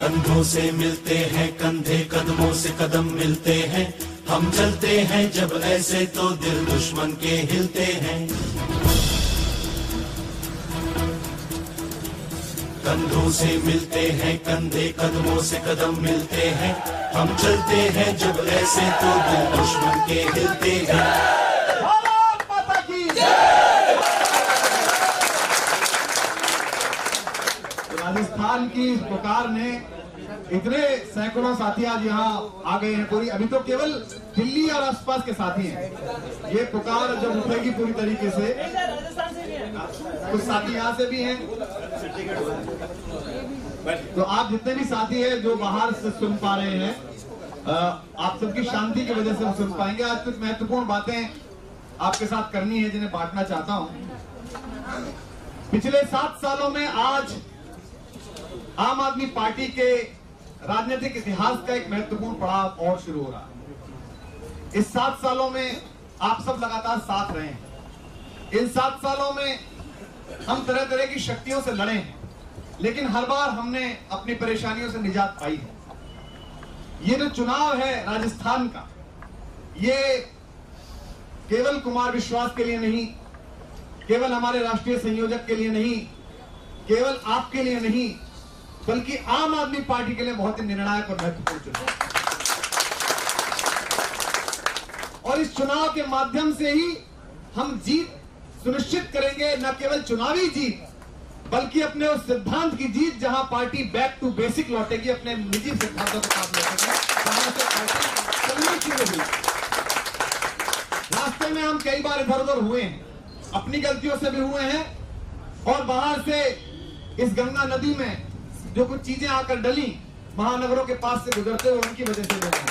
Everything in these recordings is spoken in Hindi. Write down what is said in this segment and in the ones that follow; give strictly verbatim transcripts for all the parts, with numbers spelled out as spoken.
कंधों से मिलते हैं कंधे, कदमों से कदम मिलते हैं, हम चलते हैं जब ऐसे तो दिल दुश्मन के हिलते हैं। कंधों से मिलते हैं कंधे, कदमों से कदम मिलते हैं, हम चलते हैं जब ऐसे तो दिल दुश्मन के हिलते हैं। राजस्थान की इस पुकार ने इतने सैकड़ों साथी आज यहाँ आ गए हैं। पूरी अभी तो केवल दिल्ली और आसपास के साथी हैं। ये पुकार जब उठेगी पूरी तरीके से, कुछ साथी यहाँ से भी हैं, तो आप जितने भी साथी हैं जो बाहर से सुन पा रहे हैं, आप सबकी शांति की वजह से हम सुन पाएंगे। आज कुछ महत्वपूर्ण बातें आपके साथ करनी है जिन्हें बांटना चाहता हूं। पिछले सात सालों में आज आम आदमी पार्टी के राजनीतिक इतिहास का एक महत्वपूर्ण पड़ाव और शुरू हो रहा है। इस सात सालों में आप सब लगातार साथ रहे हैं। इन सात सालों में हम तरह तरह की शक्तियों से लड़े हैं, लेकिन हर बार हमने अपनी परेशानियों से निजात पाई है। ये जो चुनाव है राजस्थान का, ये केवल कुमार विश्वास के लिए नहीं, केवल हमारे राष्ट्रीय संयोजक के लिए नहीं, केवल आपके लिए नहीं, बल्कि आम आदमी पार्टी के लिए बहुत ही निर्णायक और महत्वपूर्ण चुनाव। और इस चुनाव के माध्यम से ही हम जीत सुनिश्चित करेंगे, न केवल चुनावी जीत बल्कि अपने उस सिद्धांत की जीत जहां पार्टी बैक टू बेसिक लौटेगी, अपने निजी सिद्धांतों के साथ लौटेगी, जहां से पार्टी चलनी शुरू हुई। रास्ते में हम कई बार इधर उधर हुए हैं, अपनी गलतियों से भी हुए हैं, और बाहर से इस गंगा नदी में जो कुछ चीजें आकर डली महानगरों के पास से गुजरते हुए, उनकी वजह से लोग।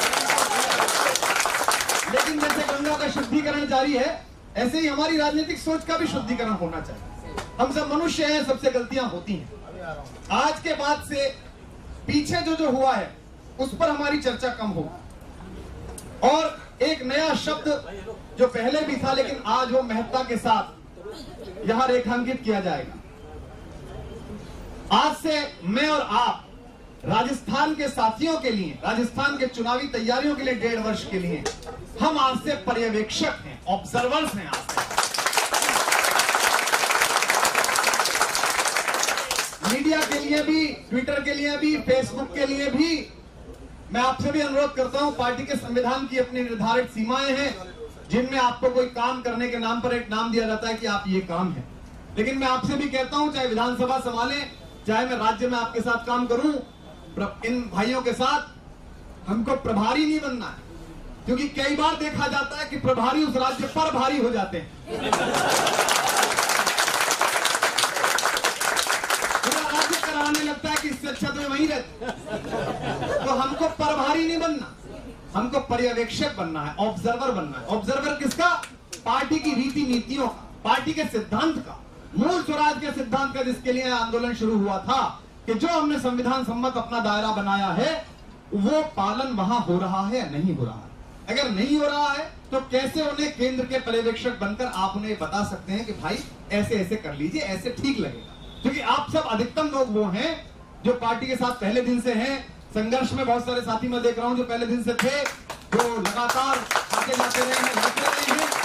लेकिन जैसे गंगा का शुद्धिकरण जारी है, ऐसे ही हमारी राजनीतिक सोच का भी शुद्धिकरण होना चाहिए। हम सब मनुष्य हैं, सबसे गलतियां होती हैं। आज के बाद से पीछे जो जो हुआ है उस पर हमारी चर्चा कम होगी, और एक नया शब्द जो पहले भी था लेकिन आज वो महत्ता के साथ यहां रेखांकित किया जाएगा। आज से मैं और आप राजस्थान के साथियों के लिए, राजस्थान के चुनावी तैयारियों के लिए डेढ़ वर्ष के लिए हम आज से पर्यवेक्षक हैं, ऑब्जर्वर्स हैं। आज से मीडिया के लिए भी, ट्विटर के लिए भी, फेसबुक के लिए भी मैं आपसे भी अनुरोध करता हूं। पार्टी के संविधान की अपनी निर्धारित सीमाएं हैं, जिनमें आपको कोई काम करने के नाम पर एक नाम दिया जाता है कि आप ये काम है। लेकिन मैं आपसे भी कहता हूं, चाहे विधानसभा संभालें, चाहे मैं राज्य में आपके साथ काम करूं, इन भाइयों के साथ हमको प्रभारी नहीं बनना है, क्योंकि कई बार देखा जाता है कि प्रभारी उस राज्य पर भारी हो जाते हैं। पूरा राज्य कराने लगता है कि इससे अच्छा तो मैं वहीं रहता। तो हमको प्रभारी नहीं बनना, हमको पर्यवेक्षक बनना है, ऑब्जर्वर बनना है। ऑब्जर्वर किसका? पार्टी की रीति नीतियों का, पार्टी के सिद्धांत का, मूल स्वराज के सिद्धांत का, जिसके लिए आंदोलन शुरू हुआ था कि जो हमने संविधान सम्मत अपना दायरा बनाया है वो पालन वहां हो रहा है या नहीं हो रहा है। अगर नहीं हो रहा है तो कैसे उन्हें केंद्र के पर्यवेक्षक बनकर आप उन्हें बता सकते हैं कि भाई ऐसे ऐसे कर लीजिए, ऐसे ठीक लगेगा। क्योंकि आप सब अधिकतम लोग वो हैं जो पार्टी के साथ पहले दिन से हैं। संघर्ष में बहुत सारे साथी मैं देख रहा हूं जो पहले दिन से थे, जो लगातार आगे जाते रहे हैं, लड़ते रहे हैं।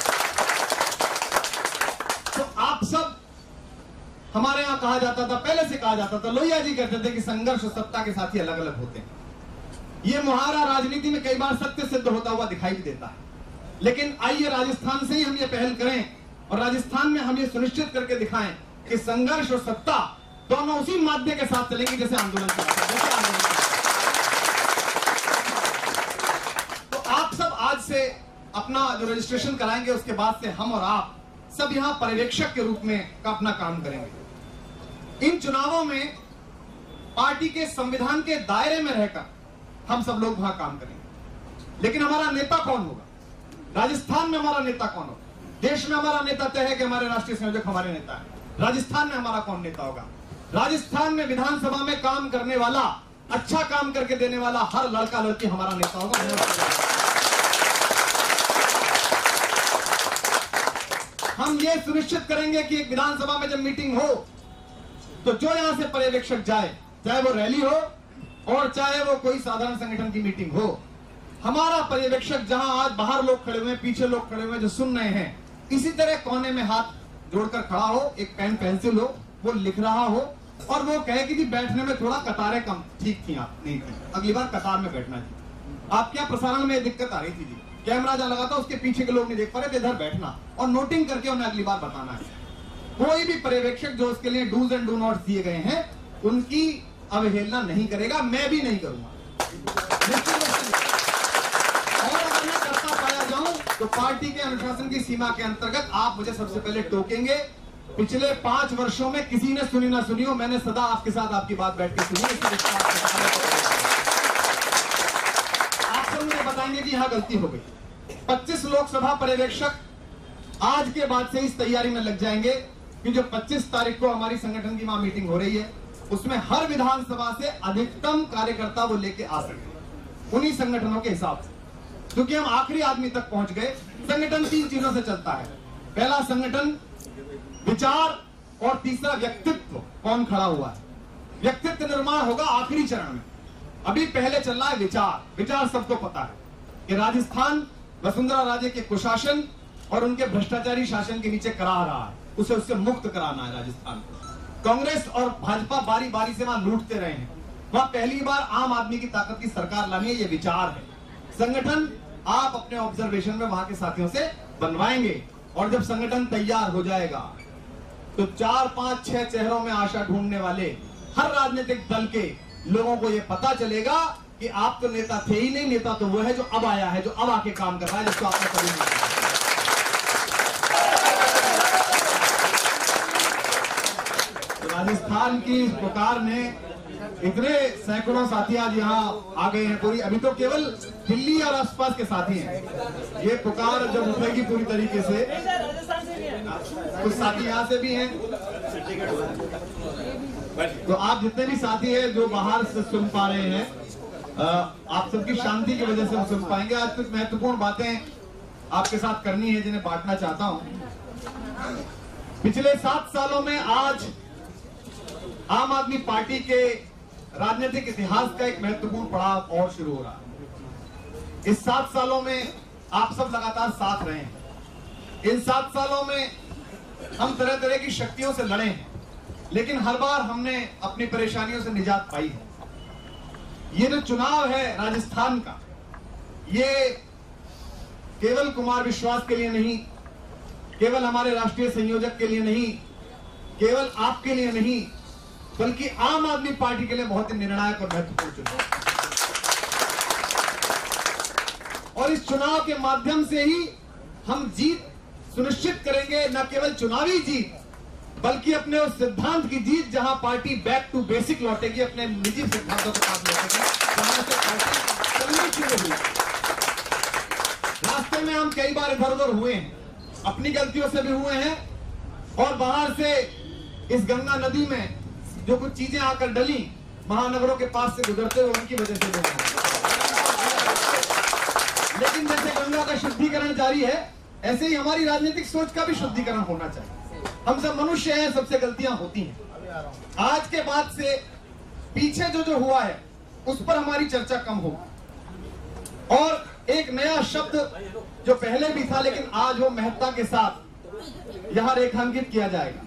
तो आप सब, हमारे यहाँ कहा जाता था, पहले से कहा जाता था, लोहिया जी कहते थे कि संघर्ष और सत्ता के साथी अलग अलग होते हैं। ये मुहावरा राजनीति में कई बार सत्य सिद्ध होता हुआ दिखाई भी देता है। लेकिन आइए राजस्थान से ही हम ये पहल करें और राजस्थान में हम ये सुनिश्चित करके दिखाएं कि संघर्ष और सत्ता दोनों उसी माध्यम के साथ चलेंगे जैसे आंदोलन चला था, जैसे आंदोलन। तो आप सब आज से अपना जो रजिस्ट्रेशन कराएंगे, उसके बाद से हम और आप सब यहाँ पर्यवेक्षक के रूप में का अपना काम करेंगे। इन चुनावों में पार्टी के संविधान के दायरे में रहकर हम सब लोग वहां काम करेंगे। लेकिन हमारा नेता कौन होगा? राजस्थान में हमारा नेता कौन होगा? देश में हमारा नेता तय है कि हमारे राष्ट्रीय संयोजक हमारे नेता है। राजस्थान में हमारा कौन नेता होगा? राजस्थान में विधानसभा में काम करने वाला, अच्छा काम करके देने वाला हर लड़का लड़की हमारा नेता होगा। हम ये सुनिश्चित करेंगे कि एक विधानसभा में जब मीटिंग हो तो जो यहां से पर्यवेक्षक जाए, चाहे वो रैली हो, और चाहे वो कोई साधारण संगठन की मीटिंग हो, हमारा पर्यवेक्षक जहां आज बाहर लोग खड़े हुए हैं, पीछे लोग खड़े हुए हैं जो सुन रहे हैं, इसी तरह कोने में हाथ जोड़कर खड़ा हो, एक पेन पेंसिल हो, वो लिख रहा हो और वो कहे कि जी बैठने में थोड़ा कतारें कम ठीक थी, आप नहीं थी, अगली बार कतार में बैठना चाहिए। आपके यहाँ प्रसारण में दिक्कत आ रही थी जी, कैमरा जहां लगा था उसके पीछे के लोग नहीं देख पा रहे थे, इधर बैठना और नोटिंग करके उन्हें अगली बार बताना है। कोई भी पर्यवेक्षक जो उसके लिए डूज एंड डू नॉट दिए गए हैं उनकी अवहेलना नहीं करेगा, मैं भी नहीं करूंगा। और अगर मैं करता पाया जाऊं तो पार्टी के अनुशासन की सीमा के अंतर्गत आप मुझे सबसे पहले टोकेंगे। पिछले पांच वर्षों में किसी ने सुनी ना सुनी हो, मैंने सदा आपके साथ आपकी बात बैठ के सुनी। आप सब मुझे बताएंगे कि यहां गलती हो गई। पच्चीस लोकसभा पर्यवेक्षक आज के बाद से इस तैयारी में लग जाएंगे कि जो पच्चीस तारीख को हमारी संगठन की वहां मीटिंग हो रही है उसमें हर विधानसभा से अधिकतम कार्यकर्ता वो लेके आ सके उन्हीं संगठनों के हिसाब से, क्योंकि हम आखिरी आदमी तक पहुंच गए। संगठन तीन चीजों से चलता है, पहला संगठन, विचार और तीसरा व्यक्तित्व, कौन खड़ा हुआ है। व्यक्तित्व निर्माण होगा आखिरी चरण में, अभी पहले चल रहा है विचार। विचार सबको पता है कि राजस्थान वसुंधरा राजे के कुशासन और उनके भ्रष्टाचारी शासन के नीचे करा रहा है, उसे उससे मुक्त कराना है राजस्थान को। कांग्रेस और भाजपा बारी बारी से वहां लूटते रहे हैं, वहां पहली बार आम आदमी की ताकत की सरकार लानी है, ये विचार है। संगठन आप अपने ऑब्जर्वेशन में वहां के साथियों से बनवाएंगे और जब संगठन तैयार हो जाएगा तो चार पांच छह चेहरों में आशा ढूंढने वाले हर राजनीतिक दल के लोगों को यह पता चलेगा कि आप तो नेता थे ही नहीं, नेता तो वो है जो अब आया है, जो अब आके काम कर रहा है, जिसको आपने कभी नहीं। राजस्थान की पुकार में इतने सैकड़ों साथी आज यहाँ आ गए हैं। पूरी अभी तो केवल दिल्ली और आसपास के साथी हैं, ये पुकार जब उठेगी पूरी तरीके से, कुछ साथी यहाँ से भी हैं, तो आप जितने भी साथी हैं जो बाहर से सुन पा रहे हैं, आप सबकी शांति की वजह से हम सुन पाएंगे। आज कुछ महत्वपूर्ण बातें आपके साथ करनी है जिन्हें बांटना चाहता हूं। पिछले सात सालों में आज आम आदमी पार्टी के राजनीतिक इतिहास का एक महत्वपूर्ण पड़ाव और शुरू हो रहा है। इस सात सालों में आप सब लगातार साथ रहे हैं। इन सात सालों में हम तरह तरह की शक्तियों से लड़े हैं, लेकिन हर बार हमने अपनी परेशानियों से निजात पाई है। ये जो चुनाव है राजस्थान का, ये केवल कुमार विश्वास के लिए नहीं, केवल हमारे राष्ट्रीय संयोजक के लिए नहीं, केवल आपके लिए नहीं, बल्कि आम आदमी पार्टी के लिए बहुत ही निर्णायक और महत्वपूर्ण चुनाव। और इस चुनाव के माध्यम से ही हम जीत सुनिश्चित करेंगे, न केवल चुनावी जीत बल्कि अपने उस सिद्धांत की जीत जहां पार्टी बैक टू बेसिक लौटेगी, अपने निजी सिद्धांतों के साथ लौटेगी, जहां से पार्टी चलनी शुरू हुई। रास्ते में हम कई बार इधर उधर हुए हैं, अपनी गलतियों से भी हुए हैं, और बाहर से इस गंगा नदी में जो कुछ चीजें आकर डली महानगरों के पास से गुजरते हुए, उनकी वजह से लोग, लेकिन जैसे गंगा का शुद्धिकरण जारी है, ऐसे ही हमारी राजनीतिक सोच का भी शुद्धिकरण होना चाहिए। हम सब मनुष्य हैं, सबसे गलतियां होती हैं। आज के बाद से पीछे जो जो हुआ है उस पर हमारी चर्चा कम होगी, और एक नया शब्द जो पहले भी था लेकिन आज वो महत्ता के साथ यहां रेखांकित किया जाएगा।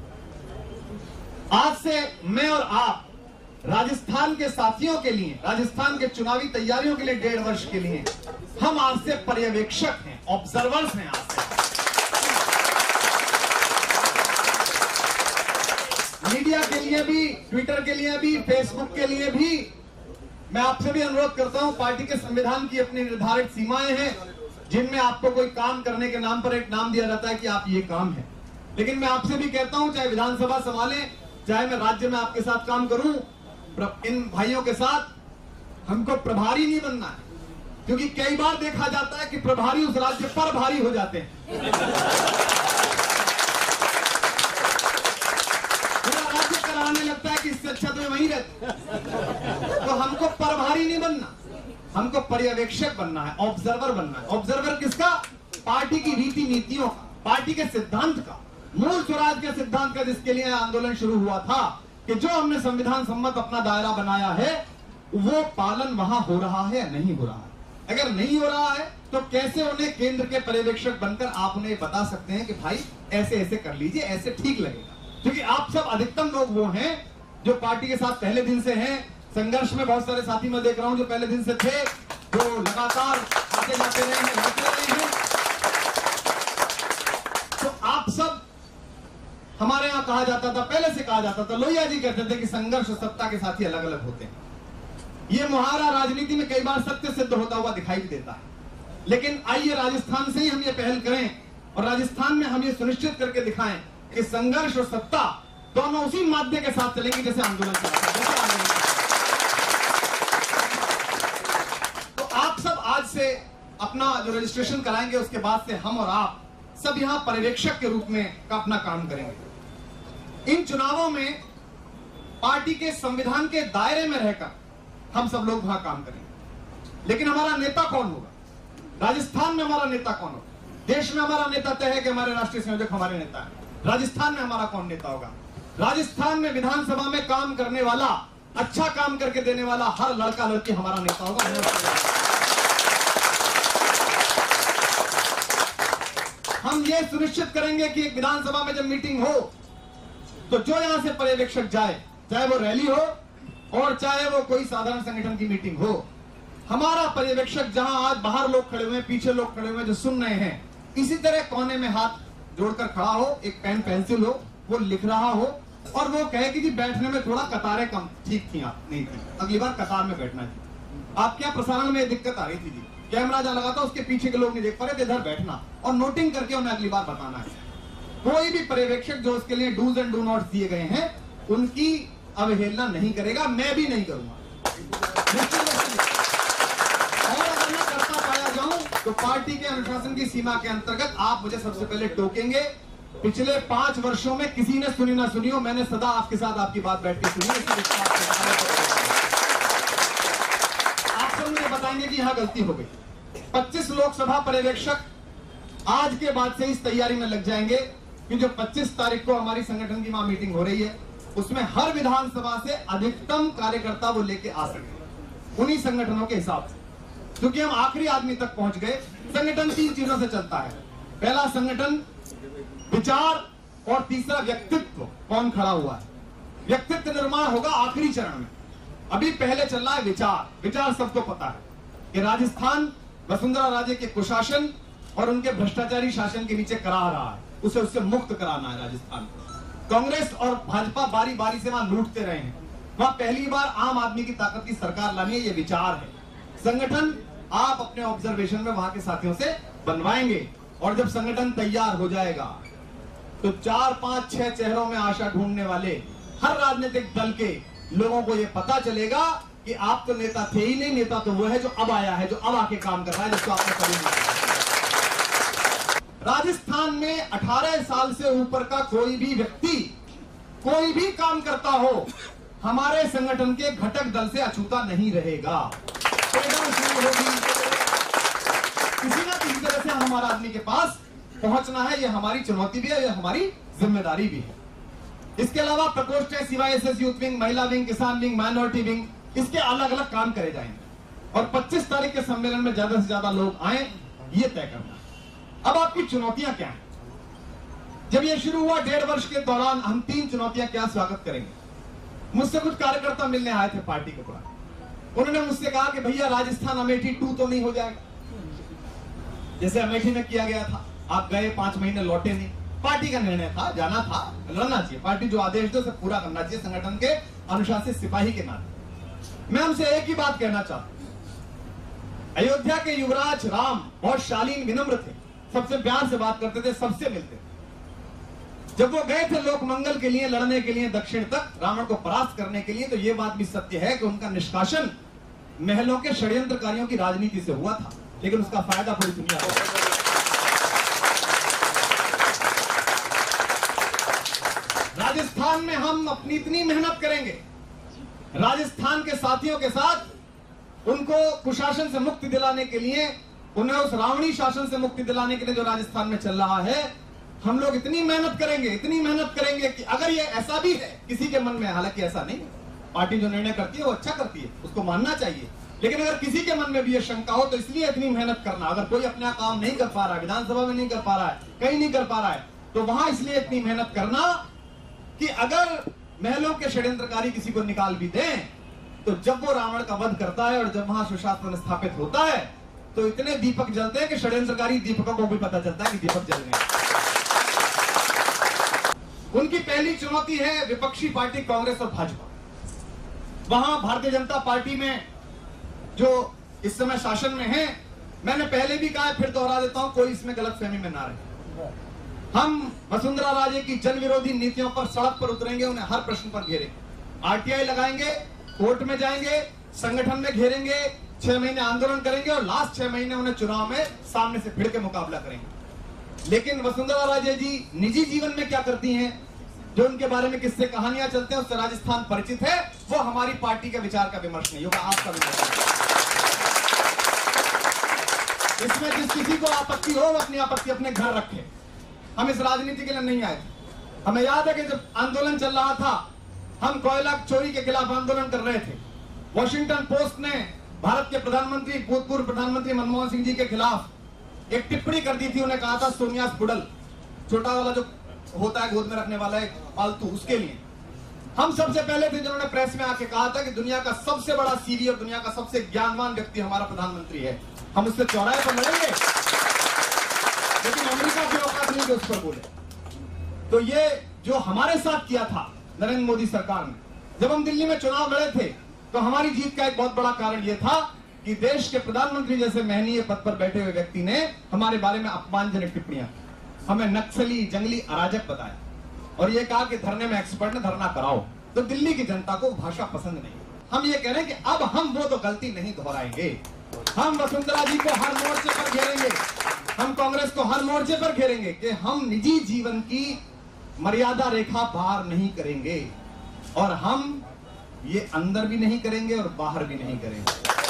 आज से मैं और आप राजस्थान के साथियों के लिए, राजस्थान के चुनावी तैयारियों के लिए डेढ़ वर्ष के लिए हम आज से पर्यवेक्षक हैं, ऑब्जर्वर्स हैं। आज से मीडिया के लिए भी, ट्विटर के लिए भी, फेसबुक के लिए भी मैं आपसे भी अनुरोध करता हूं, पार्टी के संविधान की अपनी निर्धारित सीमाएं हैं जिनमें आपको कोई काम करने के नाम पर एक नाम दिया जाता है कि आप ये काम है, लेकिन मैं आपसे भी कहता हूं, चाहे विधानसभा संभालें, चाहे मैं राज्य में आपके साथ काम करूं, इन भाइयों के साथ हमको प्रभारी नहीं बनना है, क्योंकि कई बार देखा जाता है कि प्रभारी उस राज्य पर भारी हो जाते हैं, पूरा राज्य कराने लगता है कि इससे अच्छा तो वहीं रहते। तो हमको प्रभारी नहीं बनना, हमको पर्यवेक्षक बनना है, ऑब्जर्वर बनना है। ऑब्जर्वर किसका? पार्टी की रीति नीतियों का, पार्टी के सिद्धांत का, मूल स्वराज के सिद्धांत का, जिसके लिए आंदोलन शुरू हुआ था कि जो हमने संविधान सम्मत अपना दायरा बनाया है वो पालन वहां हो रहा है या नहीं हो रहा है। अगर नहीं हो रहा है तो कैसे उन्हें केंद्र के पर्यवेक्षक बनकर आप उन्हें बता सकते हैं कि भाई ऐसे ऐसे कर लीजिए, ऐसे ठीक लगेगा। क्योंकि आप सब अधिकतम लोग वो हैं जो पार्टी के साथ पहले दिन से हैं। संघर्ष में बहुत सारे साथी मैं देख रहा हूं जो पहले दिन से थे, जो लगातार आते जाते रहे हैं, लड़ते रहे हैं। तो आप सब, हमारे यहां कहा जाता था, पहले से कहा जाता था, लोहिया जी कहते थे कि संघर्ष और सत्ता के साथी अलग अलग होते हैं। ये मुहावरा राजनीति में कई बार सत्य सिद्ध होता हुआ दिखाई भी देता है। लेकिन आइए राजस्थान से ही हम ये पहल करें और राजस्थान में हम ये सुनिश्चित करके दिखाएं कि संघर्ष और सत्ता दोनों उसी माध्यम के साथ चलेंगे जैसे आंदोलन चलता है। तो आप सब आज से अपना जो रजिस्ट्रेशन कराएंगे उसके बाद से हम और आप सब यहां पर्यवेक्षक के रूप में का अपना काम करेंगे। इन चुनावों में पार्टी के संविधान के दायरे में रहकर हम सब लोग वहां काम करेंगे। लेकिन हमारा नेता कौन होगा? राजस्थान में हमारा नेता कौन होगा? देश में हमारा नेता तय है कि हमारे राष्ट्रीय संयोजक हमारे नेता है। राजस्थान में हमारा कौन नेता होगा? राजस्थान में विधानसभा में काम करने वाला, अच्छा काम करके देने वाला हर लड़का लड़की हमारा नेता होगा। हम ये सुनिश्चित करेंगे कि एक विधानसभा में जब मीटिंग हो तो जो यहां से पर्यवेक्षक जाए, चाहे वो रैली हो और चाहे वो कोई साधारण संगठन की मीटिंग हो, हमारा पर्यवेक्षक जहां आज बाहर लोग खड़े हुए हैं, पीछे लोग खड़े हुए हैं जो सुन रहे हैं, इसी तरह कोने में हाथ जोड़कर खड़ा हो, एक पेन पेंसिल हो, वो लिख रहा हो और वो कहे कि जी बैठने में थोड़ा कतारें कम ठीक थी, आप नहीं थी, अगली बार कतार में बैठना चाहिए। आप क्या प्रसारण में दिक्कत आ रही थी जी, कैमरा जहां लगा था उसके पीछे के लोग नहीं देख पा रहे थे, इधर बैठना और नोटिंग करके उन्हें अगली बार बताना है। कोई भी पर्यवेक्षक जो उसके लिए डूज एंड डू नॉट दिए गए हैं उनकी अवहेलना नहीं करेगा, मैं भी नहीं करूंगा। और अगर मैं करता पाया जाऊं तो पार्टी के अनुशासन की सीमा के अंतर्गत आप मुझे सबसे पहले टोकेंगे। पिछले पांच वर्षों में किसी ने सुनी ना सुनी हो, मैंने सदा आपके साथ आपकी बात बैठ के सुनी। आप सब मुझे बताएंगे कि यहां गलती हो गई। पच्चीस लोकसभा पर्यवेक्षक आज के बाद से इस तैयारी में लग जाएंगे कि जो पच्चीस तारीख को हमारी संगठन की वहां मीटिंग हो रही है उसमें हर विधानसभा से अधिकतम कार्यकर्ता वो लेके आ सके उन्हीं संगठनों के हिसाब से, क्योंकि हम आखिरी आदमी तक पहुंच गए। संगठन तीन चीजों से चलता है, पहला संगठन, विचार और तीसरा व्यक्तित्व। कौन खड़ा हुआ है, व्यक्तित्व निर्माण होगा आखिरी चरण में। अभी पहले चल रहा है विचार। विचार सबको पता है कि राजस्थान वसुंधरा राजे के कुशासन और उनके भ्रष्टाचारी शासन के नीचे करा रहा है, उसे उससे मुक्त कराना है राजस्थान को। कांग्रेस और भाजपा बारी बारी से वहां लूटते रहे हैं, वहां पहली बार आम आदमी की ताकत की सरकार लानी है, ये विचार है। संगठन आप अपने ऑब्जर्वेशन में वहां के साथियों से बनवाएंगे और जब संगठन तैयार हो जाएगा तो चार पांच छह चेहरों में आशा ढूंढने वाले हर राजनीतिक दल के लोगों को यह पता चलेगा कि आप तो नेता थे ही नहीं, नेता तो वो है जो अब आया है, जो अब आके काम कर रहा है, जिसको आपने कभी नहीं। राजस्थान में अठारह साल से ऊपर का कोई भी व्यक्ति कोई भी काम करता हो हमारे संगठन के घटक दल से अछूता नहीं रहेगा। शुरू होगी, किसी ना किसी तरह से हमारा आदमी के पास पहुंचना है, यह हमारी चुनौती भी है, यह हमारी जिम्मेदारी भी है। इसके अलावा प्रकोष्ठ है, सीवाईएसएस यूथ विंग, महिला विंग, किसान विंग, माइनॉरिटी विंग, इसके अलग अलग काम करे जाएंगे और पच्चीस तारीख के सम्मेलन में ज्यादा से ज्यादा लोग आए, ये तय करना। अब आपकी चुनौतियां क्या हैं? जब ये शुरू हुआ डेढ़ वर्ष के दौरान हम तीन चुनौतियां क्या स्वागत करेंगे। मुझसे कुछ कार्यकर्ता मिलने आए थे पार्टी के बाद, उन्होंने मुझसे कहा कि भैया राजस्थान अमेठी टू तो नहीं हो जाएगा, जैसे अमेठी में किया गया था, आप गए पांच महीने लौटे नहीं। पार्टी का निर्णय था, जाना था, लड़ना चाहिए, पार्टी जो आदेश दे उसे पूरा करना चाहिए संगठन के अनुशासित सिपाही के नाते। मैं हमसे एक ही बात कहना चाहता हूं, अयोध्या के युवराज राम बहुत शालीन विनम्र थे, सबसे प्यार से बात करते थे, सबसे मिलते थे। जब वो गए थे लोक मंगल के लिए, लड़ने के लिए दक्षिण तक, रावण को परास्त करने के लिए, तो ये बात भी सत्य है कि उनका निष्कासन महलों के षड्यंत्रकारियों की राजनीति से हुआ था, लेकिन उसका फायदा पूरी दुनिया को। राजस्थान में हम अपनी इतनी मेहनत करेंगे, राजस्थान के साथियों के साथ उनको कुशासन से मुक्ति दिलाने के लिए, उन्हें उस रावणी शासन से मुक्ति दिलाने के लिए जो राजस्थान में चल रहा है, हम लोग इतनी मेहनत करेंगे, इतनी मेहनत करेंगे कि अगर ये ऐसा भी है किसी के मन में, हालांकि ऐसा नहीं, पार्टी जो निर्णय करती है वो अच्छा करती है, उसको मानना चाहिए। लेकिन अगर किसी के मन में भी ये शंका हो तो इसलिए इतनी मेहनत करना, अगर कोई अपना काम नहीं कर पा रहा है, विधानसभा में नहीं कर पा रहा है, कहीं नहीं कर पा रहा है, तो वहां इसलिए इतनी मेहनत करना कि अगर महलों के षड्यंत्रकारी किसी को निकाल भी दें तो जब वो रावण का वध करता है और जब वहां सुशासन स्थापित होता है तो इतने दीपक जलते हैं कि षड्यंत्रकारी दीपकों को भी पता चलता है कि दीपक जल गए। उनकी पहली चुनौती है विपक्षी पार्टी कांग्रेस और भाजपा। वहां भारतीय जनता पार्टी में जो इस समय शासन में है, मैंने पहले भी कहा फिर दोहरा देता हूं, कोई इसमें गलतफहमी में ना रहे। हम वसुंधरा राजे की जन विरोधी नीतियों पर सड़क पर उतरेंगे, उन्हें हर प्रश्न पर घेरेंगे, आरटीआई लगाएंगे, कोर्ट में जाएंगे, संगठन में घेरेंगे, छह महीने आंदोलन करेंगे और लास्ट छह महीने उन्हें चुनाव में सामने से भिड़ के मुकाबला करेंगे। लेकिन वसुंधरा राजे जी निजी जीवन में क्या करती हैं, जो उनके बारे में किससे कहानियां चलते हैं, उससे राजस्थान परिचित है, वो हमारी पार्टी के विचार का विमर्श नहीं होगा, आपका विमर्श है। इसमें जिस किसी को आपत्ति हो वो अपनी आपत्ति अपने घर रखे। हम इस राजनीति के लिए नहीं आए थे। हमें याद है कि जब आंदोलन चल रहा था, हम कोयला चोरी के खिलाफ आंदोलन कर रहे थे। वॉशिंगटन पोस्ट ने भारत के प्रधानमंत्री, भूतपूर्व प्रधानमंत्री मनमोहन सिंह जी के खिलाफ एक टिप्पणी कर दी थी। उन्हें कहा था सोनिया पुडल, छोटा वाला जो होता है गोद में रखने वाला एक पालतू, उसके लिए। हम सबसे पहले थे जिन्होंने प्रेस में आके कहा था कि दुनिया का सबसे बड़ा सीवी और दुनिया का सबसे ज्ञानवान व्यक्ति हमारा प्रधानमंत्री है, हम उससे चौराहे पर लड़ेंगे। लेकिन अमेरिका की औकात नहीं कि उस पर बोले। तो ये जो हमारे साथ किया था नरेंद्र मोदी सरकार ने, जब हम दिल्ली में चुनाव लड़े थे तो हमारी जीत का एक बहुत बड़ा कारण यह था कि देश के प्रधानमंत्री जैसे महनीय पद पर बैठे हुए व्यक्ति ने हमारे बारे में अपमानजनक टिप्पणियां, हमें नक्सली, जंगली, अराजक बताया और ये कहा कि धरने में एक्सपर्ट ने धरना कराओ। तो दिल्ली की जनता को भाषा पसंद नहीं। हम ये कह रहे हैं कि अब हम वो तो गलती नहीं दोहराएंगे। हम वसुंधरा जी को हर मोर्चे पर घेरेंगे, हम कांग्रेस को हर मोर्चे पर घेरेंगे कि हम निजी जीवन की मर्यादा रेखा पार नहीं करेंगे और हम ये अंदर भी नहीं करेंगे और बाहर भी नहीं करेंगे।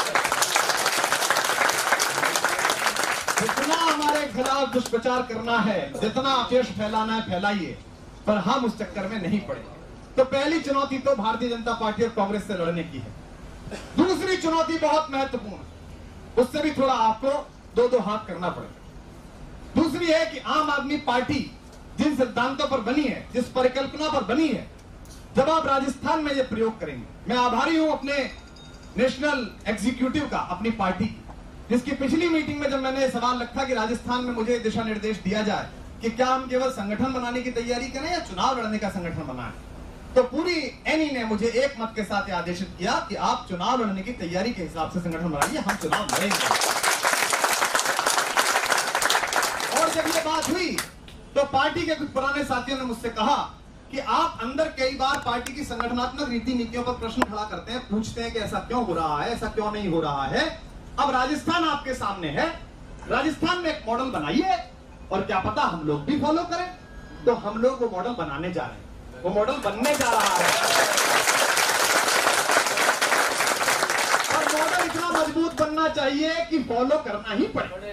जितना हमारे खिलाफ दुष्प्रचार करना है, जितना अपयश फैलाना है फैलाइए, पर हम उस चक्कर में नहीं पड़ेंगे। तो पहली चुनौती तो भारतीय जनता पार्टी और कांग्रेस से लड़ने की है। दूसरी चुनौती बहुत महत्वपूर्ण, उससे भी थोड़ा आपको दो दो हाथ करना पड़ेगा। दूसरी है कि आम आदमी पार्टी जिन सिद्धांतों पर बनी है, जिस परिकल्पना पर बनी है, जब आप राजस्थान में ये प्रयोग करेंगे, मैं आभारी हूं अपने नेशनल एग्जीक्यूटिव का, अपनी पार्टी, जिसकी पिछली मीटिंग में जब मैंने सवाल रखा कि राजस्थान में मुझे दिशा निर्देश दिया जाए कि क्या हम केवल संगठन बनाने की तैयारी करें या चुनाव लड़ने का संगठन बनाएं, तो पूरी एनी ने मुझे एक मत के साथ आदेशित किया कि आप चुनाव लड़ने की तैयारी के हिसाब से संगठन बनाइए, हम चुनाव लड़ेंगे। और जब ये बात हुई तो पार्टी के कुछ पुराने साथियों ने मुझसे कहा कि आप अंदर कई बार पार्टी की संगठनात्मक रीति नीतियों पर प्रश्न खड़ा करते हैं, पूछते हैं कि ऐसा क्यों हो रहा है, ऐसा क्यों नहीं हो रहा है। अब राजस्थान आपके सामने है, राजस्थान में एक मॉडल बनाइए और क्या पता हम लोग भी फॉलो करें। तो हम लोग वो मॉडल बनाने जा रहे हैं, वो मॉडल बनने जा रहा है और मॉडल इतना मजबूत बनना चाहिए कि फॉलो करना ही पड़े।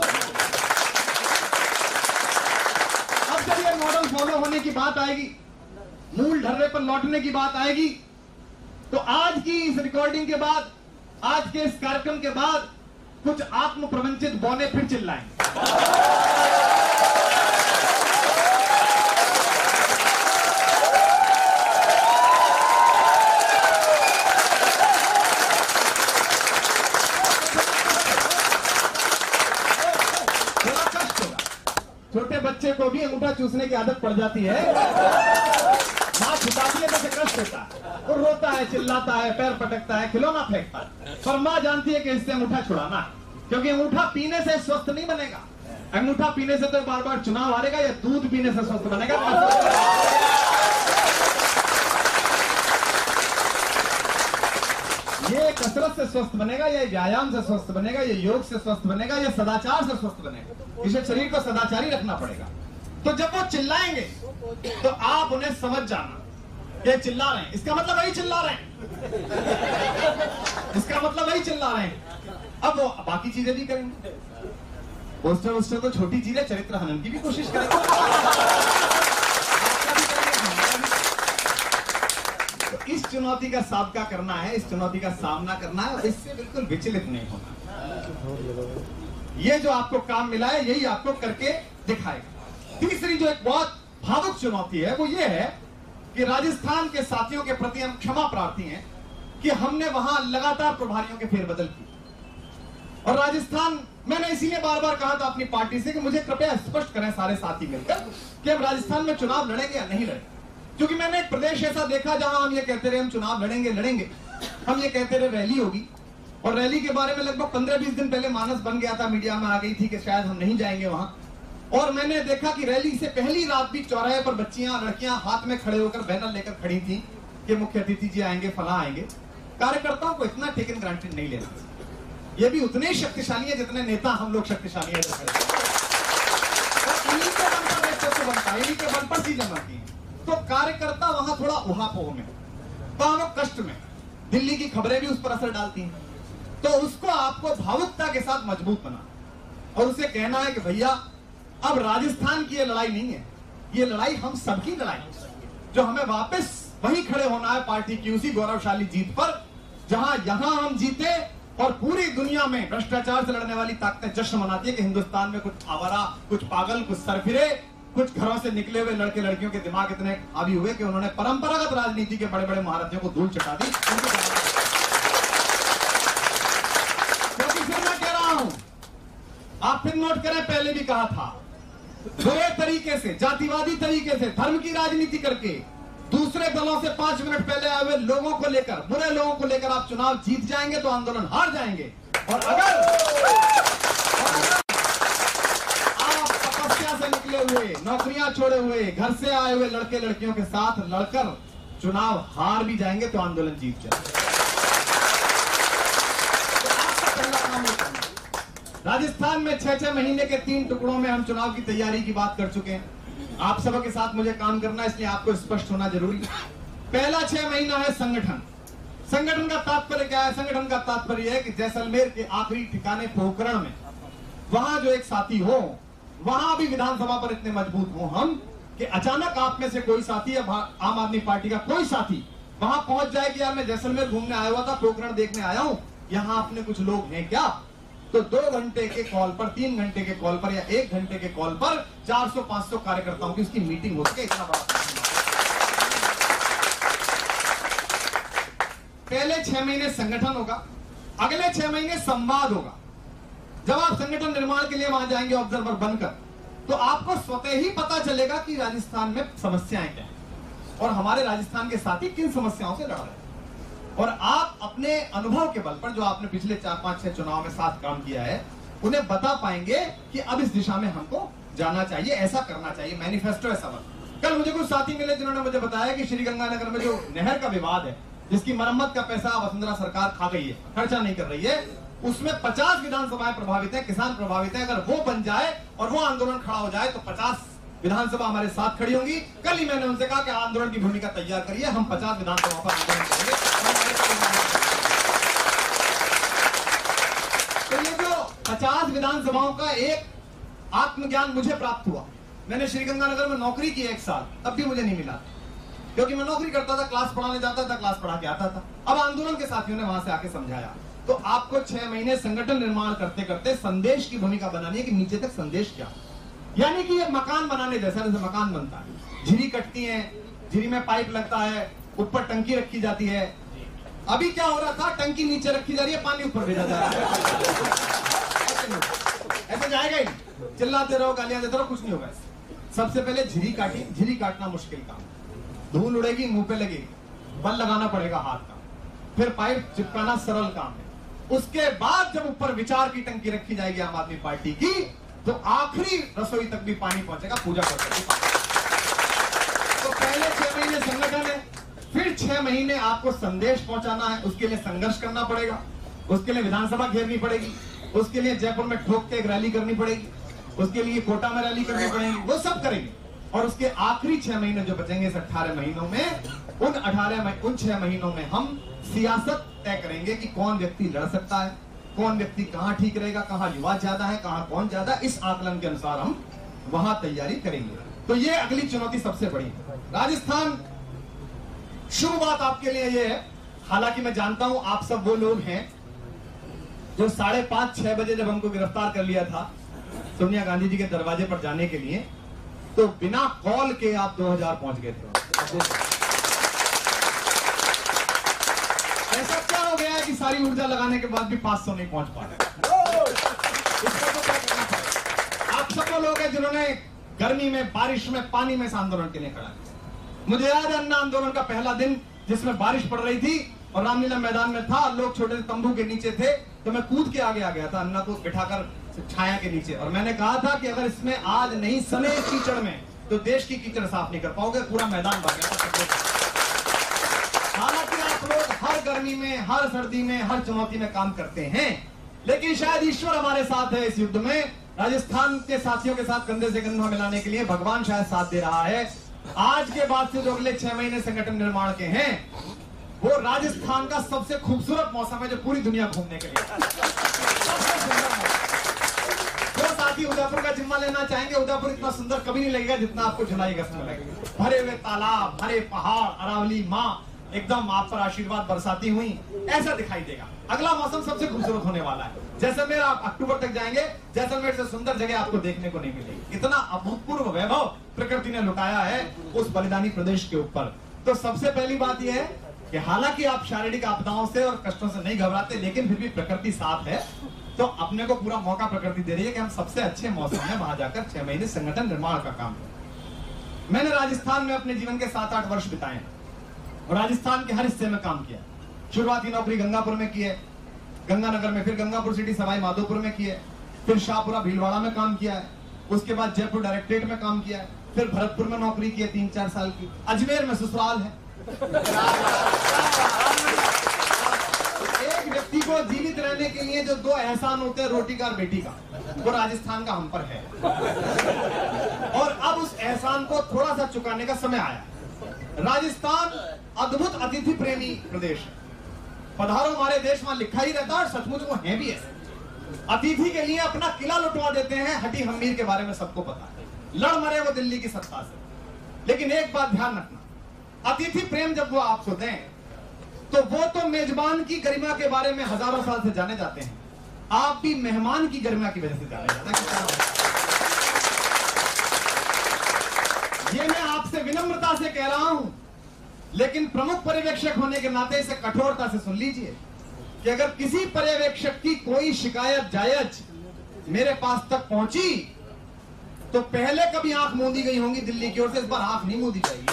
अब जब ये मॉडल फॉलो होने की बात आएगी, मूल ढर्रे पर लौटने की बात आएगी, तो आज की इस रिकॉर्डिंग के बाद, आज के इस कार्यक्रम के बाद कुछ आत्म प्रवंचित बौने फिर चिल्लाएंगे। थोड़ा कष्ट होगा, छोटे बच्चे को भी अंगूठा चूसने की आदत पड़ जाती है, मां छुटाती है तो कष्ट होता है, वो रोता है, चिल्लाता है, पैर पटकता है, खिलौना फेंकता है, पर मां जानती है कि इससे अंगूठा छुड़ाना है, क्योंकि अंगूठा पीने से स्वस्थ नहीं बनेगा। अंगूठा पीने से तो बार बार चुनाव हारेगा, या दूध पीने से स्वस्थ बनेगा। ये कसरत से स्वस्थ बनेगा, ये व्यायाम से स्वस्थ बनेगा, ये योग से स्वस्थ बनेगा, ये सदाचार से स्वस्थ बनेगा। इसे शरीर को सदाचारी रखना पड़ेगा। तो जब वो चिल्लाएंगे तो आप उन्हें समझ जाना, ये चिल्ला रहे हैं, इसका मतलब वही चिल्ला रहे हैं, इसका मतलब वही चिल्ला रहे हैं। अब वो बाकी चीजें भी करेंगे, पोस्टर वोस्टर तो छोटी चीजें, चरित्र हनन की भी कोशिश करेंगे। तो इस चुनौती का सामना करना है, इस चुनौती का सामना करना है और इससे बिल्कुल विचलित नहीं होना। ये जो आपको काम मिला है यही आपको करके दिखाएगा। तीसरी जो एक बहुत भावुक चुनौती है वो ये है कि राजस्थान के साथियों के प्रति हम क्षमा प्रार्थी हैं कि हमने वहां लगातार प्रभारियों के फेरबदल की। और राजस्थान, मैंने इसीलिए बार बार कहा था अपनी पार्टी से कि मुझे कृपया स्पष्ट करें सारे साथी मिलकर कि हम राजस्थान में चुनाव लड़ेंगे या नहीं लड़ेंगे। क्योंकि मैंने एक प्रदेश ऐसा देखा जहां हम ये कहते रहे हम चुनाव लड़ेंगे लड़ेंगे हम ये कहते रहे रैली होगी, और रैली के बारे में लगभग पंद्रह बीस दिन पहले मानस बन गया था, मीडिया में आ गई थी कि शायद हम नहीं जाएंगे वहां। और मैंने देखा कि रैली से पहली रात भी चौराहे पर बच्चियां लड़कियां हाथ में खड़े होकर बैनर लेकर खड़ी थी कि मुख्य अतिथि जी आएंगे, फला आएंगे। कार्यकर्ताओं को इतना टेकन ग्रांटेड नहीं लेना, ये भी उतने ही शक्तिशाली है जितने नेता हम लोग शक्तिशाली है। इन्हीं के बल पर नेतृत्व बनता है, इन्हीं के बल पर चीजें बनती हैं। तो कार्यकर्ता वहां थोड़ा उहापोह में, वहां वो कष्ट में, दिल्ली की खबरें भी उस पर असर डालती हैं। तो उसको आपको भावुकता के साथ मजबूत बना और उसे कहना है कि भैया अब राजस्थान की ये लड़ाई नहीं है, ये लड़ाई हम सबकी लड़ाई है, जो हमें वापस वहीं खड़े होना है पार्टी की उसी गौरवशाली जीत पर, जहां यहां हम जीते और पूरी दुनिया में भ्रष्टाचार से लड़ने वाली ताकतें जश्न मनाती है कि हिंदुस्तान में कुछ आवारा, कुछ पागल, कुछ सरफिरे, कुछ घरों से निकले हुए लड़के लड़कियों के दिमाग इतने हावी हुए कि उन्होंने परंपरागत राजनीति के बड़े बड़े महारथियों को धूल चटा दी। क्योंकि फिर मैं कह रहा हूं, आप फिर नोट करें, पहले भी कहा था, बुरे तरीके से, जातिवादी तरीके से, धर्म की राजनीति करके, दूसरे दलों से पांच मिनट पहले आए हुए लोगों को लेकर, बुरे लोगों को लेकर आप चुनाव जीत जाएंगे तो आंदोलन हार जाएंगे। और अगर, और अगर आप तपस्या से निकले हुए, नौकरियां छोड़े हुए, घर से आए हुए लड़के लड़कियों के साथ लड़कर चुनाव हार भी जाएंगे तो आंदोलन जीत जाएंगे। तो आपका पहला काम ये करना। राजस्थान में छह छह महीने के तीन टुकड़ों में हम चुनाव की तैयारी की बात कर चुके हैं। आप सब के साथ मुझे काम करना है, इसलिए आपको स्पष्ट होना जरूरी है। पहला छह महीना है संगठन। संगठन का तात्पर्य क्या है? संगठन का तात्पर्य है कि जैसलमेर के आखिरी ठिकाने पोखरण में वहां जो एक साथी हो, वहां भी विधानसभा पर इतने मजबूत हो हम कि अचानक आप में से कोई साथी या आम आदमी पार्टी का कोई साथी वहां पहुंच जाए कि यार मैं जैसलमेर घूमने आया हुआ था, पोखरण देखने आया हूं, यहां अपने कुछ लोग हैं क्या? तो दो घंटे के कॉल पर, तीन घंटे के कॉल पर या एक घंटे के कॉल पर चार सौ पांच सौ कार्यकर्ताओं की उसकी मीटिंग हो सके, इतना बड़ा। पहले छह महीने संगठन होगा, अगले छह महीने संवाद होगा। जब आप संगठन निर्माण के लिए वहां जाएंगे ऑब्जर्वर बनकर, तो आपको स्वतः ही पता चलेगा कि राजस्थान में समस्याएं क्या हैं और हमारे राजस्थान के साथी किन समस्याओं से लड़ रहे हैं। और आप अपने अनुभव के बल पर, जो आपने पिछले चार पांच छह चुनाव में साथ काम किया है, उन्हें बता पाएंगे कि अब इस दिशा में हमको जाना चाहिए, ऐसा करना चाहिए, मैनिफेस्टो ऐसा बना। कल मुझे कुछ साथी मिले जिन्होंने मुझे बताया कि श्रीगंगानगर में जो नहर का विवाद है, जिसकी मरम्मत का पैसा वसुंधरा सरकार खा गई है, खर्चा नहीं कर रही है, उसमें पचास विधानसभाएं प्रभावित है, किसान प्रभावित है। अगर वो बन जाए और वो आंदोलन खड़ा हो जाए तो पचास विधानसभा हमारे साथ खड़ी होंगी। कल ही मैंने उनसे कहा कि आंदोलन की भूमिका तैयार करिए, हम पचास विधानसभा पर आंदोलन करेंगे। तो ये जो पचास विधानसभाओं का एक आत्मज्ञान मुझे प्राप्त हुआ। मैंने श्रीगंगानगर में नौकरी की एक साल, तब भी मुझे नहीं मिला, क्योंकि मैं नौकरी करता था, क्लास पढ़ाने जाता था, क्लास पढ़ा के आता था। अब आंदोलन के साथियों ने वहां से आके समझाया। तो आपको छह महीने संगठन निर्माण करते करते संदेश की भूमिका बनानी है कि नीचे तक संदेश क्या, यानी कि ये मकान बनाने जैसा, जैसे मकान बनता है, झिरी कटती है, झिरी में पाइप लगता है, ऊपर टंकी रखी जाती है। अभी क्या हो रहा था, टंकी नीचे रखी जा रही है, पानी ऊपर भेजा जा रहा है। ऐसा जाएगा ही नहीं, चिल्लाते रहो, गालियां देते रहो, कुछ नहीं होगा। सबसे पहले झिरी काटी, झिरी काटना मुश्किल काम, धूल उड़ेगी, मुंह पे लगेगी, बल लगाना पड़ेगा हाथ का, फिर पाइप चिपकाना सरल काम है। उसके बाद जब ऊपर विचार की टंकी रखी जाएगी आम आदमी पार्टी की, तो आखिरी रसोई तक भी पानी पहुंचेगा, पूजा कर सकेगी। तो पहले छह महीने संगठन है, फिर छह महीने आपको संदेश पहुंचाना है, उसके लिए संघर्ष करना पड़ेगा, उसके लिए विधानसभा घेरनी पड़ेगी, उसके लिए जयपुर में ठोक के एक रैली करनी पड़ेगी, उसके लिए कोटा में रैली करनी पड़ेगी, वो सब करेंगे। और उसके आखिरी छह महीने जो बचेंगे इस अठारह महीनों में, उन अठारह उन छह महीनों में हम सियासत तय करेंगे कि कौन व्यक्ति लड़ सकता है, कौन व्यक्ति कहां ठीक रहेगा, कहां युवा ज्यादा है, कहां कौन ज्यादा, इस आकलन के अनुसार हम वहां तैयारी करेंगे। तो ये अगली चुनौती सबसे बड़ी है। राजस्थान शुभ बात आपके लिए ये है, हालांकि मैं जानता हूं आप सब वो लोग हैं जो साढ़े पांच छह बजे जब हमको गिरफ्तार कर लिया था सोनिया गांधी जी के दरवाजे पर जाने के लिए, तो बिना कॉल के आप दो हज़ार पहुंच गए थे। ऐसा क्या हो गया है कि सारी ऊर्जा लगाने के बाद भी पांच सौ नहीं पहुंच पा रहे? इसका तो क्या करना पड़ेगा? आप सब वो लोग हैं जिन्होंने गर्मी में, बारिश में, पानी में इस आंदोलन के लिए खड़ा किया। मुझे याद है अन्ना आंदोलन का पहला दिन जिसमें बारिश पड़ रही थी और रामलीला मैदान में था, लोग छोटे से तंबू के नीचे थे, तो मैं कूद के आगे आ गया था अन्ना को बिठाकर छाया के नीचे, और मैंने कहा था कि अगर इसमें आज नहीं सने कीचड़ में तो देश की कीचड़ साफ नहीं कर पाओगे। पूरा मैदान भर गया था। हालांकि आप लोग हर गर्मी में, हर सर्दी में, हर चुनौती में काम करते हैं, लेकिन शायद ईश्वर हमारे साथ है इस युद्ध में। राजस्थान के साथियों के साथ कंधे से कंधा मिलाने के लिए भगवान शायद साथ दे रहा है। आज के बाद से जो अगले छह महीने संगठन निर्माण के हैं, वो राजस्थान का सबसे खूबसूरत मौसम है जो पूरी दुनिया घूमने के लिए। जो साथी उदयपुर का जिम्मा लेना चाहेंगे, उदयपुर इतना सुंदर कभी नहीं लगेगा जितना आपको जुलाई अगस्त में लगेगा। भरे हुए तालाब, भरे पहाड़, अरावली माँ एकदम आप पर आशीर्वाद बरसाती हुई, ऐसा दिखाई देगा। अगला मौसम सबसे खूबसूरत होने वाला है। जैसलमेर आप अक्टूबर तक जाएंगे, जैसलमेर से सुंदर जगह आपको देखने को नहीं मिलेगी। इतना अभूतपूर्व वैभव प्रकृति ने लुटाया है उस बलिदानी प्रदेश के ऊपर। तो सबसे पहली बात यह है कि हालांकि आप शारीरिक आपदाओं से और कष्टों से नहीं घबराते, लेकिन फिर भी प्रकृति साथ है, तो अपने को पूरा मौका प्रकृति दे रही है कि हम सबसे अच्छे मौसम में वहां जाकर छह महीने संगठन निर्माण का काम करें। मैंने राजस्थान में अपने जीवन के सात आठ वर्ष बिताए और राजस्थान के हर हिस्से में काम किया। शुरुआती नौकरी गंगापुर में की है, गंगानगर में, फिर गंगापुर सिटी सवाई माधोपुर में की है, फिर शाहपुरा भीलवाड़ा में काम किया है, उसके बाद जयपुर डायरेक्टरेट में काम किया है, फिर भरतपुर में नौकरी की है तीन चार साल की, अजमेर में ससुराल है। एक व्यक्ति को जीवित रहने के लिए जो दो एहसान होते हैं, रोटी का और बेटी का, वो राजस्थान का हम पर है। और अब उस एहसान को थोड़ा सा चुकाने का समय आया। राजस्थान अद्भुत अतिथि प्रेमी प्रदेश है। पधारो हमारे देश, वहां लिखा ही रहता है और सचमुच वो है भी ऐसे। अतिथि के लिए अपना किला लुटवा देते हैं। हटी हम्मीर के बारे में सबको पता है, लड़ मरे वो दिल्ली की सत्ता से। लेकिन एक बात ध्यान रखना, अतिथि प्रेम जब वो आपको दें तो वो तो मेजबान की गरिमा के बारे में हजारों साल से जाने जाते हैं, आप भी मेहमान की गरिमा की वजह से जाने जाते हैं। ये मैं आपसे विनम्रता से कह रहा हूं, लेकिन प्रमुख पर्यवेक्षक होने के नाते इसे कठोरता से सुन लीजिए कि अगर किसी पर्यवेक्षक की कोई शिकायत जायज मेरे पास तक पहुंची तो पहले कभी आंख मूंदी गई होंगी दिल्ली की ओर से, इस बार आंख नहीं मूंदी जाएगी।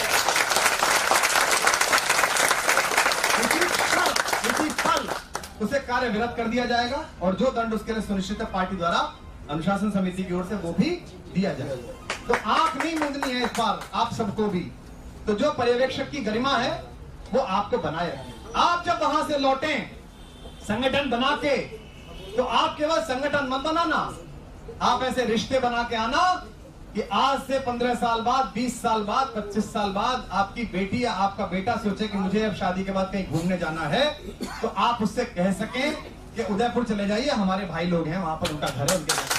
इसी फल उसे कार्य विरत कर दिया जाएगा और जो दंड उसके लिए सुनिश्चित है पार्टी द्वारा अनुशासन समिति की ओर से वो भी दिया जाएगा। तो आंख नहीं मूंदनी है इस बार आप सबको भी। तो जो पर्यवेक्षक की गरिमा है वो आपको बनाए रखें। आप जब वहां से लौटे संगठन बना के, तो आप केवल संगठन मत बनाना, आप ऐसे रिश्ते बना के आना कि आज से पंद्रह साल बाद, बीस साल बाद, पच्चीस साल बाद आपकी बेटी या आपका बेटा सोचे कि मुझे अब शादी के बाद कहीं घूमने जाना है, तो आप उससे कह सकें कि उदयपुर चले जाइए, हमारे भाई लोग हैं वहां पर, उनका घर है, उनके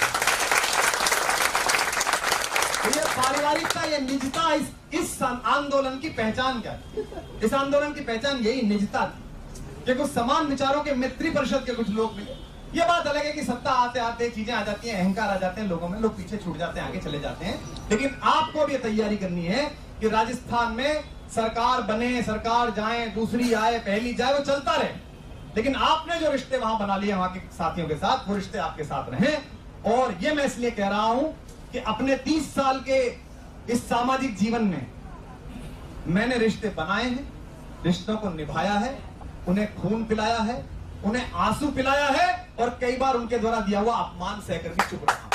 तो ये पारिवारिकता, ये निजता, इस, इस आंदोलन की पहचान क्या है? इस आंदोलन की पहचान यही निजता थी कि कुछ समान विचारों के मित्री परिषद के कुछ लोग मिले। ये बात अलग है कि सत्ता आते आते चीजें आ जाती हैं, अहंकार आ जाते हैं लोगों में, लोग पीछे छूट जाते हैं, आगे चले जाते हैं। लेकिन आपको भी तैयारी करनी है कि राजस्थान में सरकार बने, सरकार जाए, दूसरी आए, पहली जाए, वो चलता रहे। लेकिन आपने जो रिश्ते वहां बना लिए वहां के साथियों के साथ, वो रिश्ते आपके साथ रहे। और ये मैं इसलिए कह रहा हूं कि अपने तीस साल के इस सामाजिक जीवन में मैंने रिश्ते बनाए हैं, रिश्तों को निभाया है, उन्हें खून पिलाया है, उन्हें आंसू पिलाया है और कई बार उनके द्वारा दिया हुआ अपमान सहकर भी चुप रहा।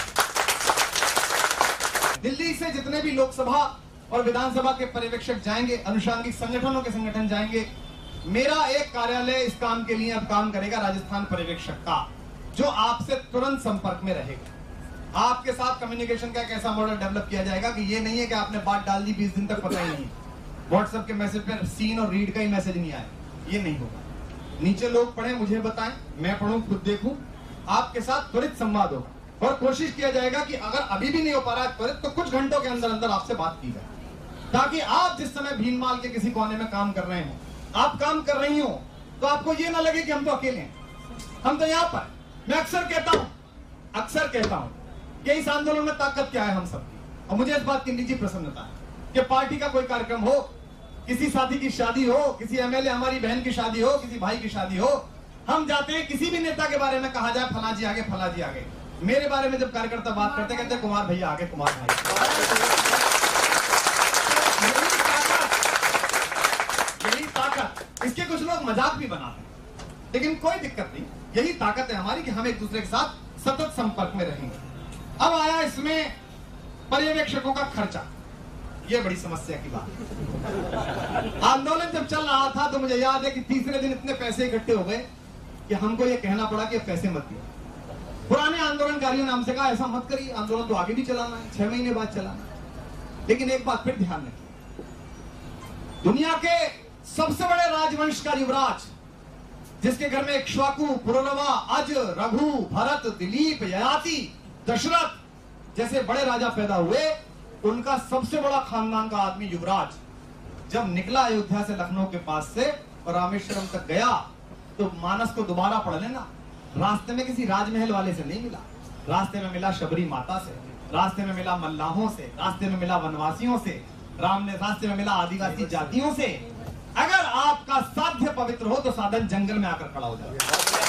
दिल्ली से जितने भी लोकसभा और विधानसभा के पर्यवेक्षक जाएंगे, अनुषंगिक संगठनों के संगठन जाएंगे, मेरा एक कार्यालय इस काम के लिए अब काम करेगा, राजस्थान पर्यवेक्षक का, जो आपसे तुरंत संपर्क में रहेगा। आपके साथ कम्युनिकेशन का एक ऐसा मॉडल डेवलप किया जाएगा कि ये नहीं है कि आपने बात डाल दी, बीस दिन तक पता ही नहीं, व्हाट्सएप के मैसेज पे सीन और रीड का ही मैसेज नहीं आया, ये नहीं होगा। नीचे लोग पढ़ें, मुझे बताएं, मैं पढ़ूं, खुद देखूं, आपके साथ त्वरित संवाद होगा और कोशिश किया जाएगा कि अगर अभी भी नहीं हो पा रहा है त्वरित, तो कुछ घंटों के अंदर अंदर आपसे बात की जाए। ताकि आप जिस समय भीनमाल के किसी कोने में काम कर रहे हो, आप काम कर रही हो, तो आपको ये ना लगे कि हम तो अकेले हैं, हम तो यहां पर। मैं अक्सर कहता हूं अक्सर कहता हूं कि इस आंदोलन में ताकत क्या है हम सबकी, और मुझे इस बात की निजी प्रसन्नता है कि पार्टी का कोई कार्यक्रम हो, किसी साथी की शादी हो, किसी एमएलए हमारी बहन की शादी हो, किसी भाई की शादी हो, हम जाते हैं, किसी भी नेता के बारे में कहा जाए फला जी आगे, फला जी आगे। मेरे बारे में जब कार्यकर्ता बात करते कहते हैं कुमार भैया आगे, कुमार भाई। यही ताकत, इसके कुछ लोग मजाक भी बनाते हैं, लेकिन कोई दिक्कत नहीं, यही ताकत है हमारी कि हम एक दूसरे के साथ सतत संपर्क में रहेंगे। अब आया इसमें पर्यवेक्षकों का खर्चा, ये बड़ी समस्या की बात। आंदोलन जब चल रहा था तो मुझे याद है कि तीसरे दिन इतने पैसे इकट्ठे हो गए कि हमको ये कहना पड़ा कि पैसे मत दियो। पुराने आंदोलनकारियों ने हमसे कहा ऐसा मत करिए, आंदोलन तो आगे भी चलाना है, छह महीने बाद चलाना है। लेकिन एक बात फिर ध्यान रखिए, दुनिया के सबसे बड़े राजवंश का युवराज, जिसके घर में इक्ष्वाकु, पुरुरवा, अज, रघु, भरत, दिलीप, ययाति, दशरथ जैसे बड़े राजा पैदा हुए, उनका सबसे बड़ा खानदान का आदमी युवराज जब निकला अयोध्या से लखनऊ के पास से और रामेश्वरम तक गया, तो मानस को दोबारा पढ़ लेना, रास्ते में किसी राजमहल वाले से नहीं मिला, रास्ते में मिला शबरी माता से, रास्ते में मिला मल्लाहों से, रास्ते में मिला वनवासियों से, राम ने रास्ते में मिला आदिवासी जातियों से। अगर आपका साध्य पवित्र हो तो साधन जंगल में आकर खड़ा हो जाए।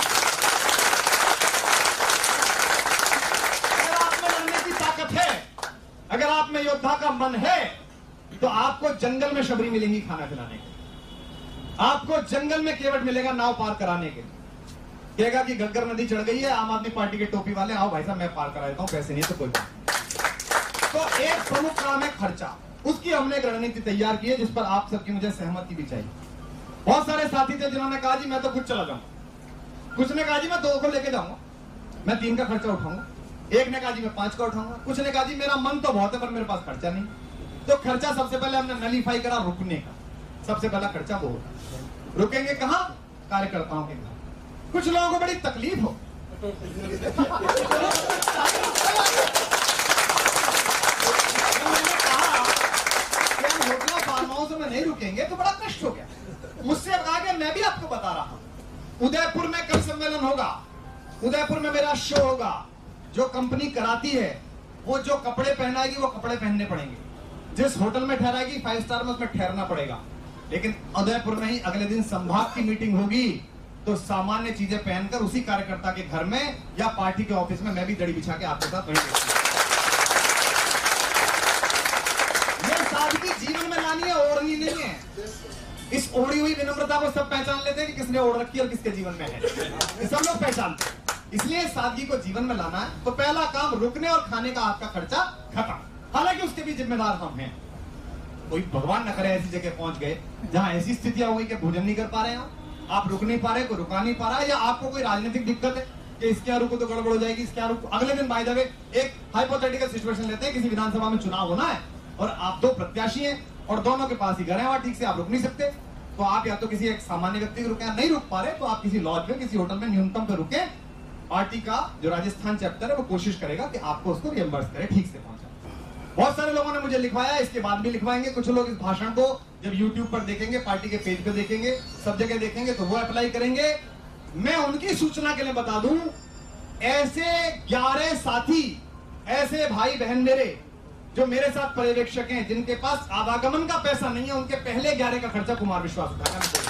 अगर आप में लड़ने की ताकत है, अगर आप में योद्धा का मन है, तो आपको जंगल में शबरी मिलेंगी खाना खिलाने के लिए, आपको जंगल में केवट मिलेगा नाव पार कराने के लिए। कहेगा कि गग्गर नदी चढ़ गई है, आम आदमी पार्टी के टोपी वाले, आओ भाई साहब मैं पार करा देता हूं, पैसे नहीं तो कोई बात नहीं। तो एक प्रमुख काम है खर्चा, उसकी हमने एक रणनीति तैयार की है जिस पर आप सबकी मुझे सहमति भी चाहिए। बहुत सारे साथी थे जिन्होंने कहा जी मैं तो खुद चला जाऊंगा, कुछ ने कहा जी मैं दो को लेके जाऊंगा, मैं तीन का खर्चा उठाऊंगा, एक ने कहा जी मैं पांच का उठाऊंगा, कुछ ने कहा जी मेरा मन तो बहुत है पर मेरे पास खर्चा नहीं। तो खर्चा सबसे पहले हमने नलीफाई करा रुकने का, सबसे पहला खर्चा वो होगा। रुकेंगे कहां? कार्यकर्ताओं के घर। कुछ लोगों को बड़ी तकलीफ हो फार्म हाउस में नहीं रुकेंगे तो बड़ा कष्ट हो गया। मुझसे कहा कि मैं भी आपको बता रहा हूं, उदयपुर में कल सम्मेलन होगा, उदयपुर में मेरा शो होगा। जो कंपनी कराती है वो जो कपड़े पहनाएगी वो कपड़े पहनने पड़ेंगे, जिस होटल में ठहराएगी फाइव स्टार में उसमें ठहरना पड़ेगा। लेकिन उदयपुर में ही अगले दिन संभाग की मीटिंग होगी तो सामान्य चीजें पहनकर उसी कार्यकर्ता के घर में या पार्टी के ऑफिस में मैं भी दड़ी बिछा के आपके साथ वहीं ये सादगी जीवन में लानी है, ओढ़नी नहीं है। इस ओढ़ी हुई विनम्रता को सब पहचान लेते हैं कि किसने ओढ़ रखी है और किसके जीवन में है, सब लोग पहचानते हैं। इसलिए सादगी को जीवन में लाना है तो पहला काम रुकने और खाने का आपका खर्चा खत्म। हालांकि उसके भी जिम्मेदार हम हैं। कोई भगवान न करे ऐसी जगह पहुंच गए जहां ऐसी स्थितियां हुई कि भोजन नहीं कर पा रहे हैं, आप रुक नहीं पा रहे, कोई रुका नहीं पा रहा है, या आपको कोई राजनीतिक दिक्कत है कि इसके यहाँ रुको तो गड़बड़ हो जाएगी, इसके यहाँ रुको। अगले दिन बाय द वे एक हाइपोथेटिकल सिचुएशन लेते हैं, किसी विधानसभा में चुनाव होना है और आप दो प्रत्याशी हैं और दोनों के पास ही घर है, वहां ठीक से आप रुक नहीं सकते, तो आप या तो किसी एक सामान्य व्यक्ति को रुके, नहीं रुक पा रहे तो आप किसी लॉज में किसी होटल में न्यूनतम पे रुके। पार्टी का जो राजस्थान चैप्टर है वो कोशिश करेगा कि आपको उसको रिएम्बर्स करे, ठीक से पहुंचा। बहुत सारे लोगों ने मुझे लिखवाया, इसके बाद भी लिखवाएंगे। कुछ लोग इस भाषण को जब यूट्यूब पर देखेंगे, पार्टी के पेज पे देखेंगे, सब जगह देखेंगे तो वो अप्लाई करेंगे। मैं उनकी सूचना के लिए बता दूं, ऐसे ग्यारह साथी, ऐसे भाई बहन मेरे जो मेरे साथ पर्यवेक्षक हैं, जिनके पास आवागमन का पैसा नहीं है, उनके पहले ग्यारह का खर्चा कुमार विश्वास उठाएगा।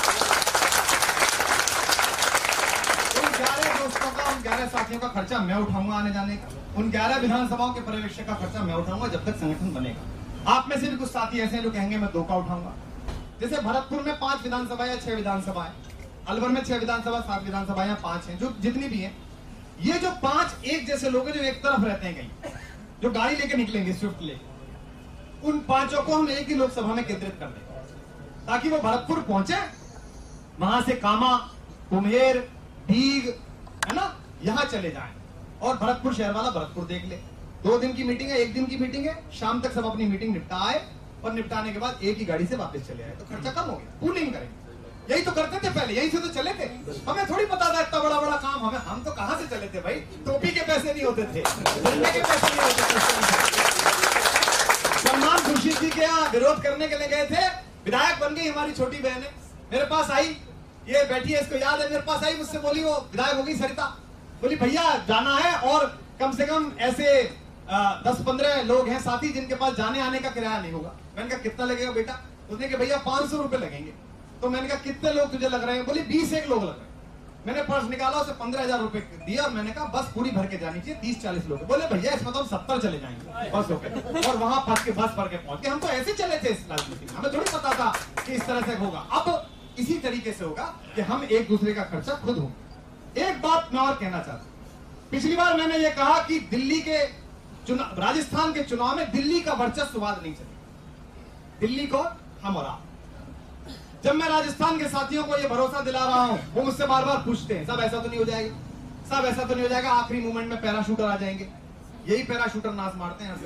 उन ग्यारह दोस्तों का, उन ग्यारह साथियों का खर्चा मैं उठाऊंगा आने जाने का, उन ग्यारह विधानसभाओं के पर्यवेक्षक का खर्चा मैं उठाऊंगा जब तक संगठन बनेगा। आप में से भी कुछ साथी ऐसे हैं जो कहेंगे मैं दो का उठाऊंगा। जैसे भरतपुर में पांच विधानसभा या छह विधानसभा है, अलवर में छह विधानसभा, सात विधानसभा या पांच है, जो जितनी भी है, ये जो पांच एक जैसे लोग हैं जो एक तरफ रहते हैं, कहीं जो गाड़ी लेके निकलेंगे स्विफ्ट लेके, उन पांचों को हम एक ही लोकसभा में केंद्रित कर देंगे ताकि वो भरतपुर पहुंचे, वहां से कामा, कुम्हेर, डीग, है ना, यहां चले जाएं और भरतपुर शहर वाला भरतपुर देख ले। दो दिन की मीटिंग है, एक दिन की मीटिंग है, शाम तक सब अपनी मीटिंग निपटा आए और निपटाने के बाद एक ही गाड़ी से वापस चले आए, तो खर्चा कम हो गया। पूलिंग करेंगे, यही तो करते थे पहले, यही से तो चले थे। हमें थोड़ी पता था इतना बड़ा बड़ा काम, हमें हम तो कहां से चले थे भाई, टोपी के पैसे नहीं होते थे, के पैसे नहीं होते थे, सम्मान खुर्शीद जी के यहाँ विरोध करने के लिए गए थे, विधायक बन गई हमारी छोटी बहन है, मेरे पास आई, ये बैठी है, इसको याद है, मेरे पास आई, मुझसे बोली, वो विधायक हो गई सरिता, बोली भैया जाना है और कम से कम ऐसे दस पंद्रह लोग हैं साथी जिनके पास जाने आने का किराया नहीं होगा। मैंने कहा कितना लगेगा बेटा? उसने कहा भैया पांच सौ रुपए लगेंगे। तो मैंने कहा कितने लोग तुझे लग रहे हैं? बोली बीस एक लोग लग रहे हैं। मैंने पर्स निकाला, उसे पंद्रह हजार रुपए दिया और मैंने कहा बस पूरी भर के जानी चाहिए, तीस चालीस लोग। बोले भैया इसमें तो हम सत्तर चले जाएंगे बस होके, और वहां फंस के बस भर के पहुंच गए। हम तो ऐसे चले थे इस राजनीति में, हमें थोड़ी पता था कि इस तरह से होगा। अब इसी तरीके से होगा कि हम एक दूसरे का खर्चा खुद होंगे। एक बात मैं और कहना चाहता हूं, पिछली बार मैंने ये कहा कि दिल्ली के चुनाव, राजस्थान के चुनाव में दिल्ली का वर्चस्ववाद नहीं चलेगा, दिल्ली को हम और आप। जब मैं राजस्थान के साथियों को ये भरोसा दिला रहा हूं, वो मुझसे बार बार पूछते हैं, सब ऐसा तो नहीं हो जाएगा, सब ऐसा तो नहीं हो जाएगा, आखिरी मोमेंट में पैराशूटर आ जाएंगे। यही पैराशूटर नाश मारते हैं।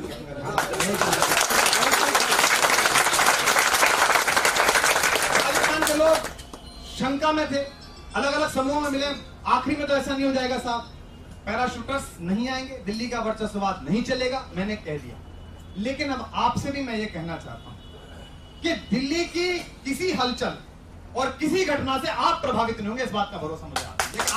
राजस्थान के लोग शंका में थे, अलग अलग समूहों में मिले, आखिरी में तो ऐसा नहीं हो जाएगा साहब, पैराशूटर्स नहीं आएंगे, दिल्ली का वर्चस्ववाद नहीं चलेगा, मैंने कह दिया। लेकिन अब आपसे भी मैं ये कहना चाहता हूं कि दिल्ली की किसी हलचल और किसी घटना से आप प्रभावित नहीं होंगे, इस बात का भरोसा मुझे आता है।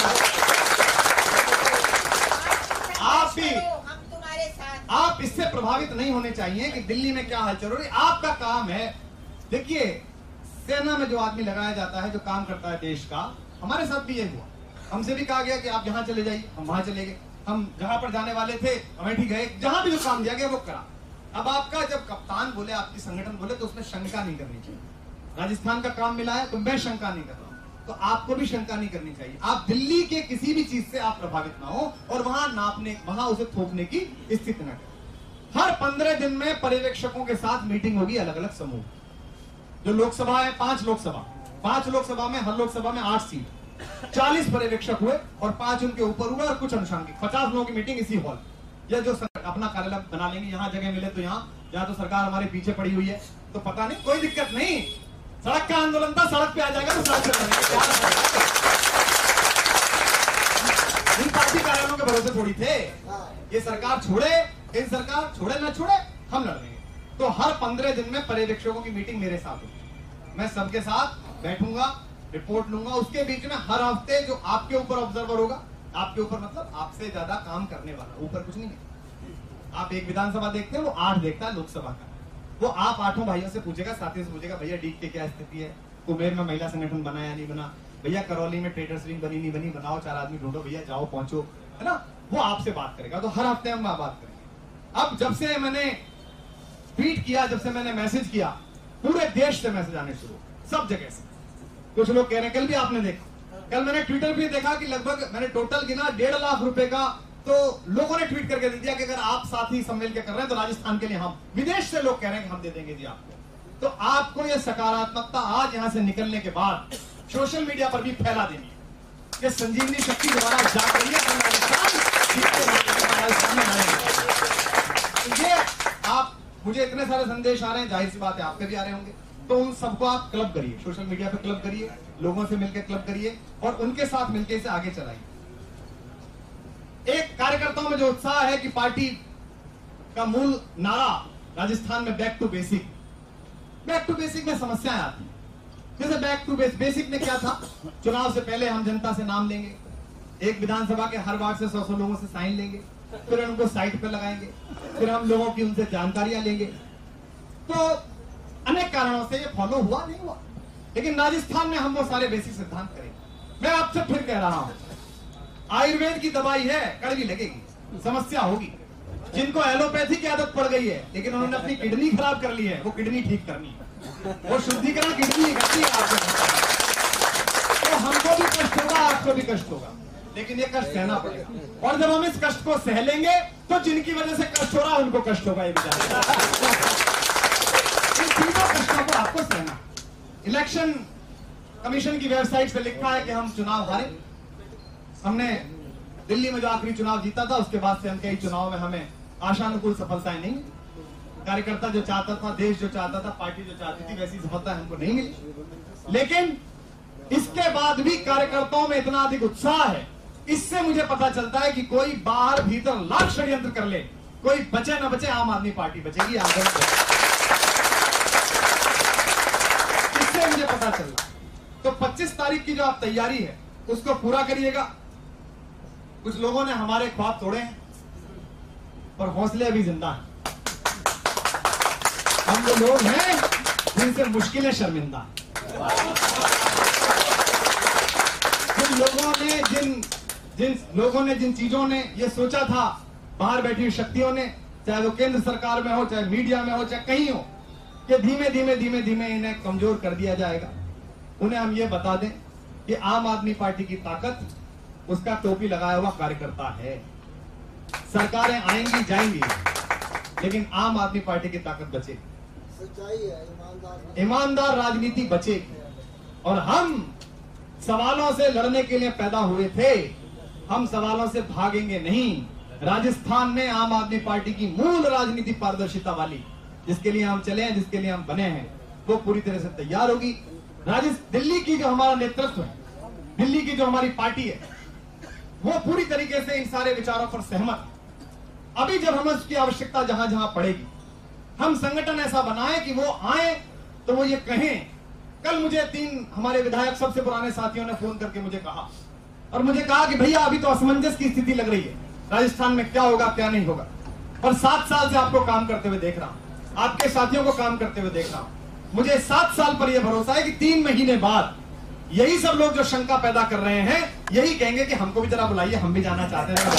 आप भी हम तुम्हारे साथ, आप इससे प्रभावित नहीं होने चाहिए कि दिल्ली में क्या हलचल हो रही। आपका काम है, देखिए सेना में जो आदमी लगाया जाता है, जो काम करता है देश का, हमारे साथ भी ये हुआ। हमसे भी कहा गया कि आप यहां चले जाइए, हम वहां चले गए, हम जहां पर जाने वाले थे अमेठी गए, जहां भी जो काम दिया गया वो करा। अब आपका जब कप्तान बोले, आपकी संगठन बोले, तो उसमें शंका नहीं करनी चाहिए। राजस्थान का काम मिला है तो मैं शंका नहीं कर रहा हूं, तो आपको भी शंका नहीं करनी चाहिए। आप दिल्ली के किसी भी चीज से आप प्रभावित ना हो और वहां नापने, वहां उसे थोपने की स्थिति न करें। हर पंद्रह दिन में पर्यवेक्षकों के साथ मीटिंग होगी, अलग अलग समूह। जो लोकसभा है, पांच लोकसभा, पांच लोकसभा में हर लोकसभा में आठ सीट, चालीस पर्यवेक्षक हुए और पांच उनके ऊपर हुए और कुछ अनुषंगिक, पचास लोगों की मीटिंग इसी हॉल, या जो अपना कार्यालय बना लेंगे, यहाँ जगह मिले तो यहाँ, यहाँ तो सरकार हमारे पीछे पड़ी हुई है तो पता नहीं, कोई दिक्कत नहीं, सड़क का आंदोलन था, सड़क पे आ जाएगा तो सड़क पे इन पार्टी कार्यालयों के भरोसे थोड़ी थे। ये सरकार छोड़े, इन सरकार छोड़े ना छोड़े, हम लड़ लेंगे। तो हर पंद्रह दिन में पर्यवेक्षकों की मीटिंग मेरे साथ होगी, मैं सबके साथ बैठूंगा, रिपोर्ट लूंगा। उसके बीच में हर हफ्ते जो आपके ऊपर ऑब्जर्वर होगा, आपके ऊपर मतलब आपसे ज्यादा काम करने वाला, ऊपर कुछ नहीं है। आप एक विधानसभा देखते हैं, वो आठ देखता है लोकसभा का, वो आप आठों भाइयों से पूछेगा, साथियों से पूछेगा, भैया डीक की क्या स्थिति है, कुमेर में महिला संगठन बना या नहीं बना, भैया करौली में ट्रेडर्स विंग बनी नहीं बनी, बनाओ, चार आदमी ढूंढो, भैया जाओ पहुंचो, है ना, वो आपसे बात करेगा। तो हर हफ्ते हम बात करेंगे। अब जब से मैंने ट्वीट किया, जब से मैंने मैसेज किया, पूरे देश से मैसेज आने शुरू, सब जगह से। कुछ लोग कह रहे हैं, कल भी आपने देखा, कल मैंने ट्विटर पे देखा कि लगभग मैंने टोटल गिना डेढ़ लाख रुपए का, तो लोगों ने ट्वीट करके दे दिया कि अगर आप साथी सम्मेलन के कर रहे हैं तो राजस्थान के लिए हम, विदेश से लोग कह रहे हैं कि हम दे देंगे जी आपको। तो आपको ये सकारात्मकता आज यहां से निकलने के बाद सोशल मीडिया पर भी फैला देनी है कि संजीवनी शक्ति द्वारा जाग रही है, ये आप, मुझे इतने सारे संदेश आ रहे हैं, जाहिर सी बात है आपके भी आ रहे होंगे, तो उन सबको आप क्लब करिए, सोशल मीडिया पे क्लब करिए, लोगों से मिलकर क्लब करिए और उनके साथ मिलकर इसे आगे चलाइए। एक कार्यकर्ताओं में जो उत्साह है कि पार्टी का मूल नारा राजस्थान में back to basic, back to basic में समस्याएं आती हैं। जैसे बैक टू बेसिक, बेसिक में क्या था, चुनाव से पहले हम जनता से नाम लेंगे, एक विधानसभा के हर वार्ड से सौ सौ लोगों से साइन लेंगे, फिर उनको साइट पे लगाएंगे, फिर हम लोगों की उनसे जानकारियां लेंगे। तो अनेक कारणों से ये फॉलो हुआ नहीं हुआ, लेकिन राजस्थान में हम वो सारे बेसिक सिद्धांत करेंगे। मैं आपसे फिर कह रहा हूं, आयुर्वेद की दवाई है, कड़वी लगेगी, समस्या होगी। जिनको एलोपैथी की आदत पड़ गई है लेकिन उन्होंने अपनी किडनी खराब कर ली है, वो किडनी ठीक करनी है, वो शुद्धिकरण किडनी करती है आपको। तो हमको भी कष्ट होगा, आपको भी कष्ट होगा, लेकिन ये कष्ट सहना पड़ेगा। और जब हम इस कष्ट को सह लेंगे तो जिनकी वजह से कष्ट हो रहा है उनको कष्ट होगा, ये बेचारे। इन तीनों कष्टों को आपको सहना। इलेक्शन कमीशन की वेबसाइट पे लिखा है कि हम चुनाव हारे, हमने दिल्ली में जो आखिरी चुनाव जीता था उसके बाद से हम कई चुनाव में हमें आशानुकूल सफलताएं नहीं मिली। कार्यकर्ता जो चाहता था, देश जो चाहता था, पार्टी जो चाहती थी, वैसी सफलता हमको नहीं मिली। लेकिन इसके बाद भी कार्यकर्ताओं में इतना अधिक उत्साह है, इससे मुझे पता चलता है कि कोई बाहर भीतर लाख षड्यंत्र कर ले, कोई बचे न बचे, आम आदमी पार्टी बचेगी। आगे पहले मुझे पता चला। तो पच्चीस तारीख की जो आप तैयारी है उसको पूरा करिएगा। कुछ लोगों ने हमारे ख्वाब तोड़े हैं और हौसले अभी जिंदा हैं। हम वो लोग हैं जिनसे मुश्किलें शर्मिंदा। जिन लोगों ने जिन जिन लोगों ने जिन चीजों ने ये सोचा था, बाहर बैठी हुई शक्तियों ने, चाहे वो केंद्र सरकार में हो, चाहे मीडिया में हो, चाहे कहीं हो, कि धीमे धीमे धीमे धीमे इन्हें कमजोर कर दिया जाएगा, उन्हें हम ये बता दें कि आम आदमी पार्टी की ताकत उसका टोपी लगाया हुआ कार्यकर्ता है। सरकारें आएंगी जाएंगी, लेकिन आम आदमी पार्टी की ताकत बचेगी, सच्चाई है, ईमानदार ईमानदार राजनीति बचेगी। और हम सवालों से लड़ने के लिए पैदा हुए थे, हम सवालों से भागेंगे नहीं। राजस्थान में आम आदमी पार्टी की मूल राजनीति पारदर्शिता वाली, जिसके लिए हम चले हैं, जिसके लिए हम बने हैं, वो पूरी तरह से तैयार होगी। राजस्थान दिल्ली की जो हमारा नेतृत्व है, दिल्ली की जो हमारी पार्टी है, वो पूरी तरीके से इन सारे विचारों पर सहमत है। अभी जब हमें उसकी आवश्यकता जहां जहां पड़ेगी, हम संगठन ऐसा बनाए कि वो आए तो वो ये कहें। कल मुझे तीन हमारे विधायक सबसे पुराने साथियों ने फोन करके मुझे कहा और मुझे कहा कि भैया अभी तो असमंजस की स्थिति लग रही है, राजस्थान में क्या होगा क्या नहीं होगा, पर सात साल से आपको काम करते हुए देख रहा हूं, आपके साथियों को काम करते हुए देख रहा हूं। मुझे सात साल पर यह भरोसा है कि तीन महीने बाद यही सब लोग जो शंका पैदा कर रहे हैं, यही कहेंगे कि हमको भी जरा बुलाइए, हम भी जाना चाहते हैं।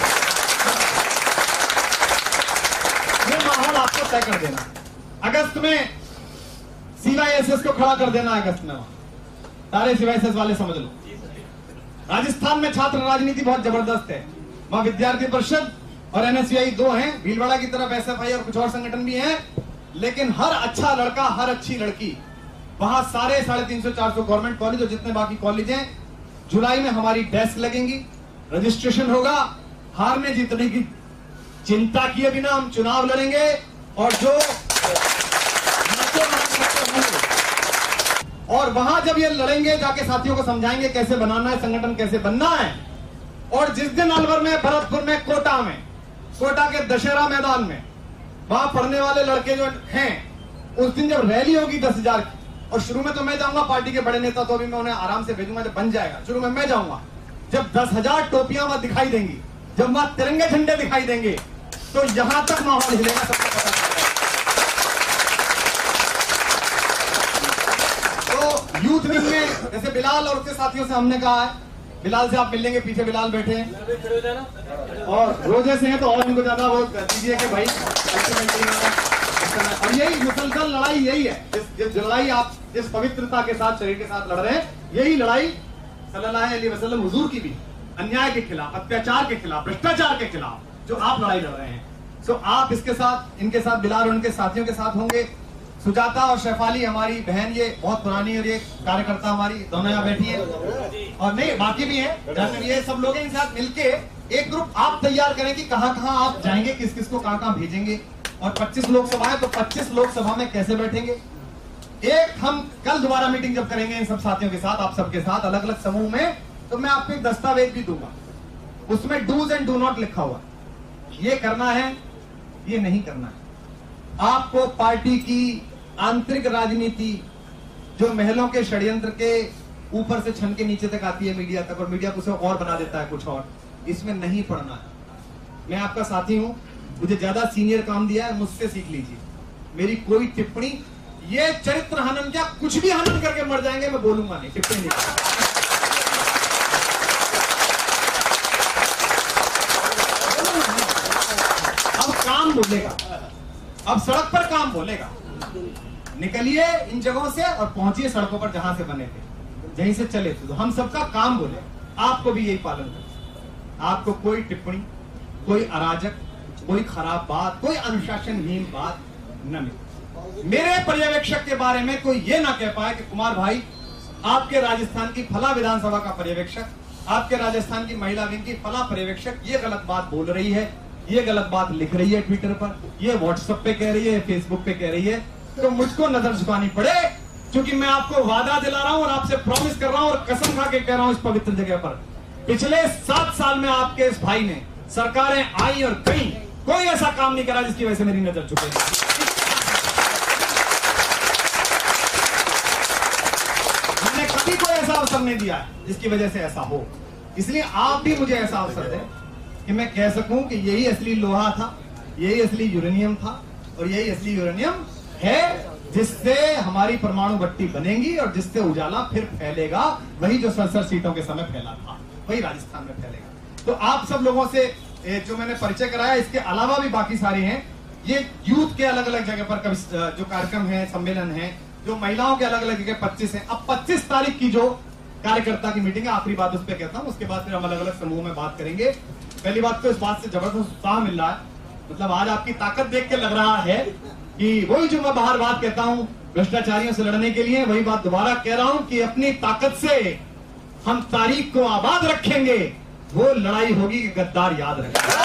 ये माहौल आपको तय कर देना। अगस्त में सीवाईएसएस को खड़ा कर देना, अगस्त में सारे सीवाईएसएस वाले समझ लो। राजस्थान में छात्र राजनीति बहुत जबरदस्त है। वहां विद्यार्थी परिषद और एनएसयूआई दो हैं, भीलवाड़ा की तरफ एसएफआई और कुछ और संगठन भी हैं, लेकिन हर अच्छा लड़का, हर अच्छी लड़की, वहां सारे साढ़े तीन सौ चार सौ गवर्नमेंट कॉलेज और जितने बाकी कॉलेज हैं, जुलाई में हमारी डेस्क लगेंगी, रजिस्ट्रेशन होगा। हारने जीतने की चिंता किए बिना हम चुनाव लड़ेंगे और जो और वहां जब ये लड़ेंगे, जाके साथियों को समझाएंगे कैसे बनाना है, संगठन कैसे बनना है। और जिस दिन अलवर में, भरतपुर में, कोटा में, कोटा के दशहरा मैदान में वहां पढ़ने वाले लड़के जो हैं, उस दिन जब रैली होगी दस हजार की, और शुरू में तो मैं जाऊंगा, पार्टी के बड़े नेता तो अभी मैं उन्हें आराम से भेजूंगा, जब बन जाएगा शुरू में मैं जाऊंगा। जब दस हजार टोपियां वहां दिखाई देंगी, जब वहां तिरंगे झंडे दिखाई देंगे, तो यहां तक माहौल हिलेगा, सबको पता चलेगा। यूथ विंग में जैसे बिलाल और उसके साथियों से हमने कहा है, बिलाल से आप मिल लेंगे, पीछे बिलाल बैठे हैं और रोजे से हैं, तो और उनको ज्यादा वो दीजिए कि भाई। और यही मुसलसल लड़ाई यही है, जिस जिस लड़ाई आप जिस पवित्रता के साथ, शरीर के साथ लड़ रहे हैं, यही लड़ाई सल्लल्लाहु अलैहि वसल्लम हुजूर की भी, अन्याय के खिलाफ, अत्याचार के खिलाफ, भ्रष्टाचार के खिलाफ जो आप लड़ाई लड़ रहे हैं। सो आप इसके साथ, इनके साथ, बिलाल और उनके साथियों के साथ होंगे। सुजाता और शेफाली हमारी बहन, ये बहुत पुरानी और ये कार्यकर्ता हमारी, दोनों यहाँ बैठी है, और नहीं बाकी भी है, ये सब लोग इन साथ मिलके एक ग्रुप आप तैयार करें कि कहां कहां आप जाएंगे, किस किस को कहां कहां भेजेंगे। और पच्चीस लोकसभा है तो पच्चीस लोकसभा में कैसे बैठेंगे। एक हम कल दोबारा मीटिंग जब करेंगे इन सब साथियों के साथ, आप सबके साथ अलग अलग समूह में, तो मैं आपको एक दस्तावेज भी दूंगा, उसमें डूज एंड डू नॉट लिखा हुआ, ये करना है, ये नहीं करना है। आपको पार्टी की आंतरिक राजनीति जो महलों के षड्यंत्र के ऊपर से छन के नीचे तक आती है मीडिया तक, और मीडिया कुछ और बना देता है कुछ और, इसमें नहीं पढ़ना है। मैं आपका साथी हूं, मुझे ज्यादा सीनियर काम दिया है, मुझसे सीख लीजिए। मेरी कोई टिप्पणी, ये चरित्र हनन क्या, कुछ भी हनन करके मर जाएंगे, मैं बोलूंगा नहीं, टिप्पणी नहीं। अब काम बोलेगा, अब सड़क पर काम बोलेगा। निकलिए इन जगहों से और पहुंचिए सड़कों पर जहां से बने थे, जहीं से चले थे। तो हम सबका काम बोले, आपको भी यही पालन करना। आपको कोई टिप्पणी, कोई अराजक, कोई खराब बात, कोई अनुशासनहीन बात न मिले। मेरे पर्यवेक्षक के बारे में कोई ये ना कह पाए कि कुमार भाई आपके राजस्थान की फला विधानसभा का पर्यवेक्षक, आपके राजस्थान की महिला विंग की फला पर्यवेक्षक ये गलत बात बोल रही है, ये गलत बात लिख रही है ट्विटर पर, ये व्हाट्सएप पे कह रही है, फेसबुक पे कह रही है, तो मुझको नजर झुकानी पड़े, क्योंकि मैं आपको वादा दिला रहा हूं और आपसे प्रॉमिस कर रहा हूं और कसम खा के कह रहा हूं इस पवित्र जगह पर, पिछले सात साल में आपके इस भाई ने, सरकारें आई और गई, कोई ऐसा काम नहीं करा जिसकी वजह से मेरी नजर झुके। किसी को ऐसा अवसर नहीं दिया है जिसकी वजह से ऐसा हो। इसलिए आप भी मुझे ऐसा अवसर दें कि मैं कह सकूं कि यही असली लोहा था, यही असली यूरेनियम था और यही असली यूरेनियम है जिससे हमारी परमाणु भट्टी बनेगी और जिससे उजाला फिर फैलेगा। वही जो सड़सठ सीटों के समय फैला था वही राजस्थान में फैलेगा। तो आप सब लोगों से जो मैंने परिचय कराया, इसके अलावा भी बाकी सारे हैं। ये यूथ के अलग अलग जगह पर जो कार्यक्रम है, सम्मेलन है, जो महिलाओं के अलग अलग जगह पच्चीस है। अब पच्चीस तारीख की जो कार्यकर्ता की मीटिंग है, आखिरी बात उस पर कहता हूँ, उसके बाद फिर हम अलग अलग समूह में बात करेंगे। पहली बात तो इस बात से जबरदस्त उत्साह मिल रहा है, मतलब आज आपकी ताकत देख के लग रहा है कि वही जो मैं बाहर बात कहता हूँ भ्रष्टाचारियों से लड़ने के लिए, वही बात दोबारा कह रहा हूँ कि अपनी ताकत से हम तारीख को आबाद रखेंगे। वो लड़ाई होगी कि गद्दार याद रखेंगे।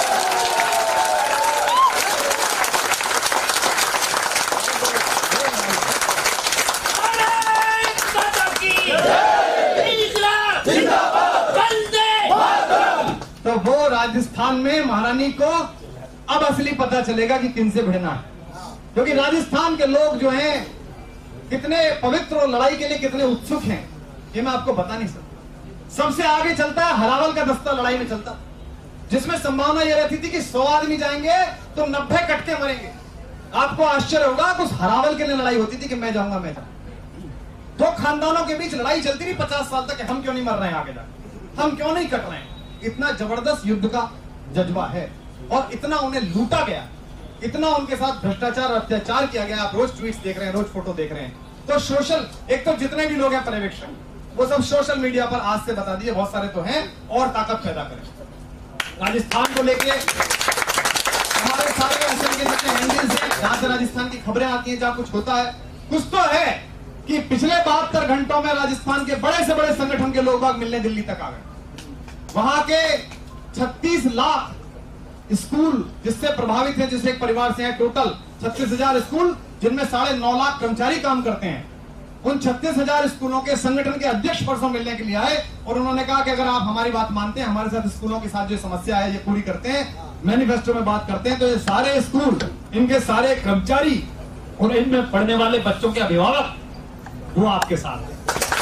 तो वो राजस्थान में महारानी को अब असली पता चलेगा कि किन से भिड़ना है, क्योंकि राजस्थान के लोग जो हैं कितने पवित्र और लड़ाई के लिए कितने उत्सुक हैं ये मैं आपको बता नहीं सकता। सबसे आगे चलता है हरावल का दस्ता लड़ाई में चलता, जिसमें संभावना यह रहती थी कि सौ आदमी जाएंगे तो नब्बे कटके मरेंगे। आपको आश्चर्य होगा कि उस हरावल के लिए लड़ाई होती थी कि मैं जाऊंगा मैं जाऊंगा। दो खानदानों के बीच लड़ाई चलती रही पचास साल तक, हम क्यों नहीं मर रहे हैं आगे जाकर, हम क्यों नहीं कट रहे हैं। इतना जबरदस्त युद्ध का जज्बा है और इतना उन्हें लूटा गया, इतना उनके साथ भ्रष्टाचार और अत्याचार किया गया। आप रोज ट्वीट्स देख रहे हैं, रोज फोटो देख रहे हैं। तो सोशल, एक तो जितने भी लोग हैं पर्यवेक्षक, वो सब सोशल मीडिया पर आज से बता दीजिए, बहुत सारे तो हैं, और ताकत पैदा करें। राजस्थान को लेके हमारे सारे ऐसे जितने हैंडल्स हैं जहां से राजस्थान की खबरें आती हैं, जहां कुछ होता है, कुछ तो है कि पिछले बहत्तर घंटों में राजस्थान के बड़े से बड़े संगठन के लोग बाग मिलने दिल्ली तक आ गए। वहां के छत्तीस लाख स्कूल जिससे प्रभावित हैं, जिस एक परिवार से हैं, टोटल छत्तीस हजार स्कूल जिनमें साढ़े नौ लाख कर्मचारी काम करते हैं, उन छत्तीस हजार स्कूलों के संगठन के अध्यक्ष परसों मिलने के लिए आए और उन्होंने कहा कि अगर आप हमारी बात मानते हैं, हमारे साथ स्कूलों के साथ जो समस्या है ये पूरी करते हैं, मैनिफेस्टो में बात करते हैं, तो ये सारे स्कूल, इनके सारे कर्मचारी और इनमें पढ़ने वाले बच्चों के अभिभावक वो आपके साथ हैं।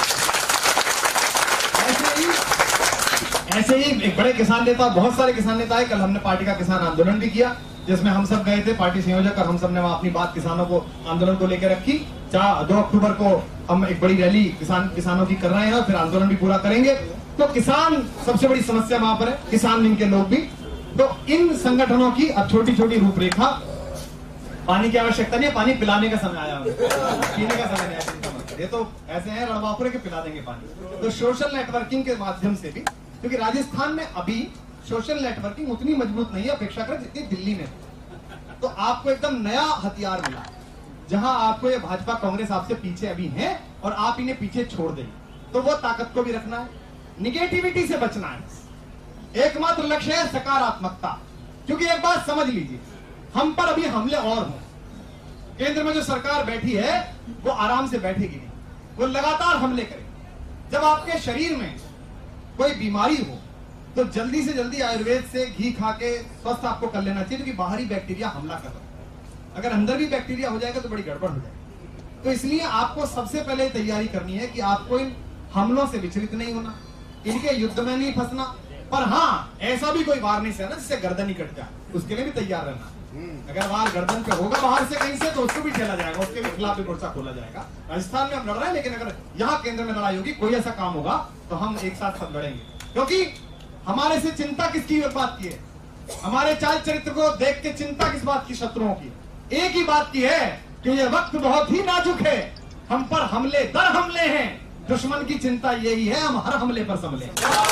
ऐसे ही ऐसे ही एक बड़े किसान नेता, बहुत सारे किसान नेता है। कल हमने पार्टी का किसान आंदोलन भी किया जिसमें हम सब गए थे, पार्टी संयोजक, और हम सब ने वहां अपनी बात किसानों को, आंदोलन को लेकर रखी। चार दो अक्टूबर को हम एक बड़ी रैली किसान किसानों की कर रहे हैं और फिर आंदोलन भी पूरा करेंगे। तो किसान सबसे बड़ी समस्या वहां पर है, किसान विंग के लोग भी। तो इन संगठनों की अब छोटी छोटी रूपरेखा, पानी की आवश्यकता नहीं है, पानी पिलाने का समय आया, पीने का समय नहीं आया। ये तो ऐसे हैं रणबापुरे के पिला देंगे पानी। तो सोशल नेटवर्किंग के माध्यम से भी, क्योंकि राजस्थान में अभी सोशल नेटवर्किंग उतनी मजबूत नहीं है अपेक्षाकृत जितनी दिल्ली में। तो आपको एकदम नया हथियार मिला, जहां आपको ये भाजपा कांग्रेस आपसे पीछे अभी है और आप इन्हें पीछे छोड़ देंगे। तो वो ताकत को भी रखना है, निगेटिविटी से बचना है। एकमात्र लक्ष्य है सकारात्मकता। क्योंकि एक बात समझ लीजिए, हम पर अभी हमले और हों। केंद्र में जो सरकार बैठी है वो आराम से बैठेगी नहीं, वो लगातार हमले करेगी। जब आपके शरीर में कोई बीमारी हो तो जल्दी से जल्दी आयुर्वेद से घी खा के स्वस्थ आपको कर लेना चाहिए, क्योंकि बाहरी बैक्टीरिया हमला कर रहा है। अगर अंदर भी बैक्टीरिया हो जाएगा तो बड़ी गड़बड़ हो जाएगी। तो इसलिए आपको सबसे पहले तैयारी करनी है कि आपको इन हमलों से विचलित नहीं होना, इनके युद्ध में नहीं फंसना। पर हाँ, ऐसा भी कोई वार नहीं सहना जिससे गर्दन ही कट जाए, उसके लिए भी तैयार रहना। अगर वार गर्दन पे होगा बाहर से कहीं से, तो उसको भी ठेला जाएगा, उसके भी खिलाफ भी मोर्चा खोला जाएगा। राजस्थान में हम लड़ रहे हैं, लेकिन अगर यहाँ केंद्र में लड़ाई होगी, कोई ऐसा काम होगा, तो हम एक साथ सब लड़ेंगे। क्योंकि हमारे से चिंता किसकी बात की है, हमारे चाल चरित्र को देख के चिंता किस बात की शत्रुओं की, एक ही बात की है कि ये वक्त बहुत ही नाजुक है, हम पर हमले दर हमले हैं। दुश्मन की चिंता यही है, हम हर हमले पर संभले।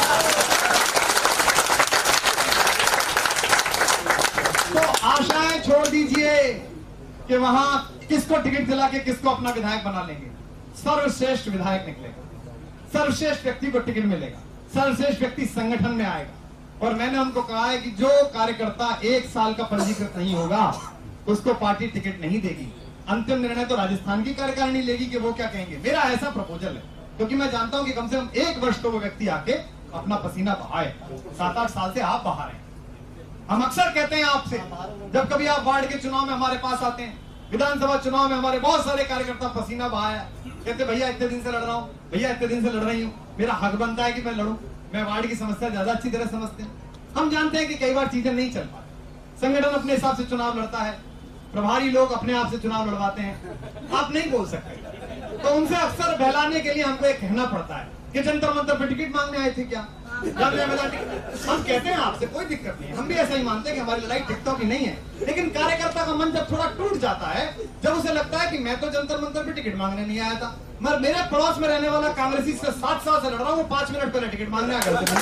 तो आशाएं छोड़ दीजिए कि वहां किसको टिकट दिला के किसको अपना विधायक बना लेंगे। सर्वश्रेष्ठ विधायक निकलेगा, सर्वश्रेष्ठ व्यक्ति को टिकट मिलेगा, सर्वश्रेष्ठ व्यक्ति संगठन में आएगा। और मैंने उनको कहा है कि जो कार्यकर्ता एक साल का पंजीकृत नहीं होगा उसको पार्टी टिकट नहीं देगी। अंतिम निर्णय तो राजस्थान की कार्यकारिणी लेगी कि वो क्या कहेंगे। मेरा ऐसा प्रपोजल है, क्योंकि मैं जानता हूं कि कम से कम एक वर्ष तो वो व्यक्ति आके अपना पसीना बहाए। सात आठ साल से आप बाहर हैं। हम अक्सर कहते हैं आपसे, जब कभी आप वार्ड के चुनाव में हमारे पास आते हैं विधानसभा चुनाव में हमारे बहुत सारे कार्यकर्ता पसीना बहाया, कहते भैया इतने दिन से लड़ रहा हूँ, भैया इतने दिन से लड़ रही हूँ, मेरा हक बनता है कि मैं लड़ूं। मैं वार्ड की समस्या ज्यादा अच्छी तरह समझते हैं। हम जानते हैं कि कई बार चीजें नहीं चल पाती, संगठन अपने हिसाब से चुनाव लड़ता है, प्रभारी लोग अपने आप से चुनाव लड़वाते हैं, आप नहीं बोल सकते। तो उनसे अक्सर बहलाने के लिए हमको एक कहना पड़ता है कि जंतर मंतर पे टिकट मांगने आए थे क्या? हम कहते हैं आपसे कोई दिक्कत नहीं है, हम भी ऐसा ही मानते हैं कि हमारी लड़ाई टिकटों की नहीं है, लेकिन कार्यकर्ता का मन जब थोड़ा टूट जाता है, जब उसे लगता है कि मैं तो जंतर मंतर पे टिकट मांगने नहीं आया था, मगर मेरे पड़ोस में रहने वाला कांग्रेसी से सात साल से लड़ रहा हूँ, वो पांच मिनट पहले टिकट मांगने आ गया।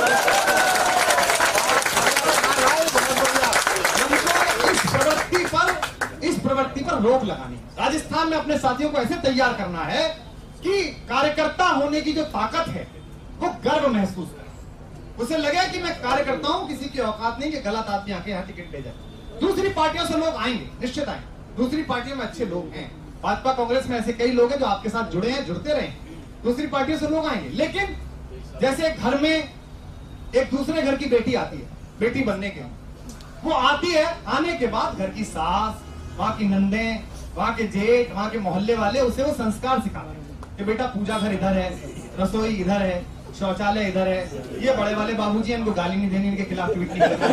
इस प्रवृत्ति पर इस प्रवृत्ति पर रोक लगानी, राजस्थान में अपने साथियों को ऐसे तैयार करना है कि कार्यकर्ता होने की जो ताकत है वो गर्व महसूस करे, उसे लगे कि मैं कार्यकर्ता हूं, किसी की औकात नहीं कि गलत आदमी आके यहाँ टिकट ले जाए। दूसरी पार्टियों से लोग आएंगे, निश्चित आएंगे, दूसरी पार्टियों में अच्छे लोग हैं, भाजपा कांग्रेस में ऐसे कई लोग हैं जो आपके साथ जुड़े हैं, जुड़ते रहे, दूसरी पार्टियों से लोग आएंगे। लेकिन जैसे घर में एक दूसरे घर की बेटी आती है, बेटी बनने के वो आती है, आने के बाद घर की सास, वहां की नंदे, वहां के जेठ, वहां के मोहल्ले वाले उसे वो संस्कार सिखाते हैं कि बेटा पूजा घर इधर है, रसोई इधर है, शौचालय इधर है, ये बड़े वाले बाबूजी इनको गाली नहीं देनी, इनके खिलाफ ट्वीट नहीं करनी।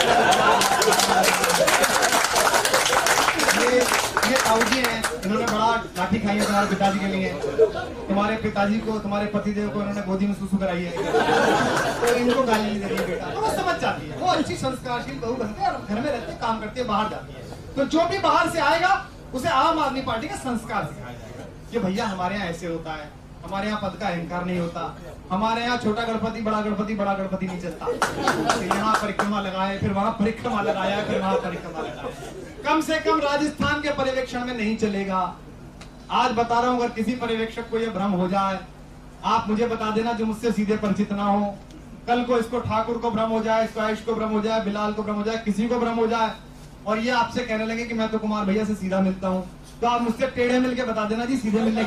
ये ये ताऊजी हैं, इन्होंने बड़ा लाठी खाई है तुम्हारे पिताजी के लिए, तुम्हारे पिताजी को, तुम्हारे पतिदेव को इन्होंने गोदी में सुसु कराई है, तो इनको गाली नहीं देनी बेटा। तो वो समझ जाती है, वो अच्छी संस्कारशील बहू बनती है और घर में रहती है, काम करती है, बाहर जाती है। तो जो भी बाहर से आएगा उसे आम आदमी पार्टी का संस्कार सिखाया जाएगा कि भैया हमारे यहाँ ऐसे होता है, हमारे यहाँ पद का अहंकार नहीं होता, हमारे यहाँ छोटा गणपति बड़ा गणपति बड़ा गणपति नहीं चलता, तो यहाँ परिक्रमा लगाए, फिर वहां परिक्रमा लगाया, फिर वहां परिक्रमा लगाया, कम से कम राजस्थान के पर्यवेक्षण में नहीं चलेगा। आज बता रहा हूं, अगर किसी पर्यवेक्षक को यह भ्रम हो जाए, आप मुझे बता देना जो मुझसे सीधे परिचित ना हो। कल को इसको ठाकुर को भ्रम हो जाए, इसको आयुष को भ्रम हो जाए, बिलाल को भ्रम हो जाए, किसी को भ्रम हो जाए और ये आपसे कहने लगे कि मैं तो कुमार भैया से सीधा मिलता हूँ, तो आप मुझसे टेढ़े मिलके बता देना जी सीधे मिलने की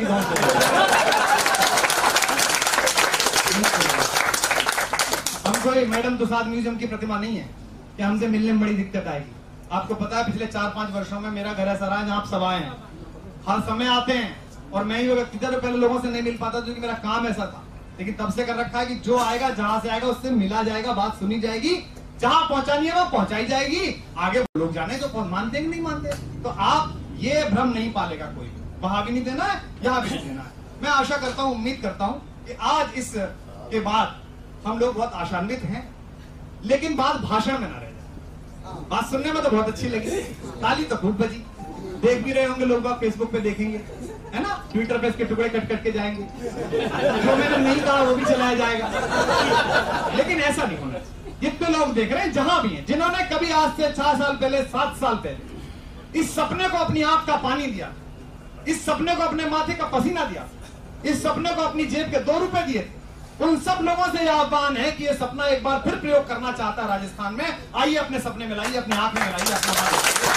हम कोई मैडम तुसाद म्यूजियम की प्रतिमा नहीं है कि हमसे मिलने में बड़ी दिक्कत आएगी। आपको पता है पिछले चार पांच वर्षों में मेरा घर ऐसा रहा है जहां आप सब आए हैं, हर समय आते हैं और मैं ही व्यक्ति तो पहले लोगों से नहीं मिल पाता क्योंकि मेरा काम ऐसा था, लेकिन तब से कर रखा है कि जो आएगा जहां से आएगा उससे मिला जाएगा, बात सुनी जाएगी, जहां पहुंचानी है वो पहुंचाई जाएगी, आगे लोग जाने तो मानते नहीं मानते। तो आप ये भ्रम नहीं पालेगा कोई, वहां भी नहीं देना है, यहाँ भी नहीं देना है। मैं आशा करता हूँ, उम्मीद करता हूँ कि आज इस के बाद हम लोग बहुत आशान्वित हैं, लेकिन बात भाषण में ना रह जाए। बात सुनने में तो बहुत अच्छी लगी, ताली तो खूब बजी, देख भी रहे होंगे लोग, आप फेसबुक पे देखेंगे है ना, ट्विटर पे इसके टुकड़े कट कट के जाएंगे, जो मैंने नहीं कहा वो भी चलाया जाएगा, लेकिन ऐसा नहीं होना चाहिए। जितने लोग देख रहे हैं जहां भी हैं, जिन्होंने कभी आज से छह साल पहले, सात साल पहले इस सपने को अपनी आंख का पानी दिया, इस सपने को अपने माथे का पसीना दिया, इस सपने को अपनी जेब के दो रुपए दिए, उन सब लोगों से यह आह्वान है कि ये सपना एक बार फिर प्रयोग करना चाहता है राजस्थान में, आइए अपने सपने में लाइए, अपने आंख में लाइए, अपना।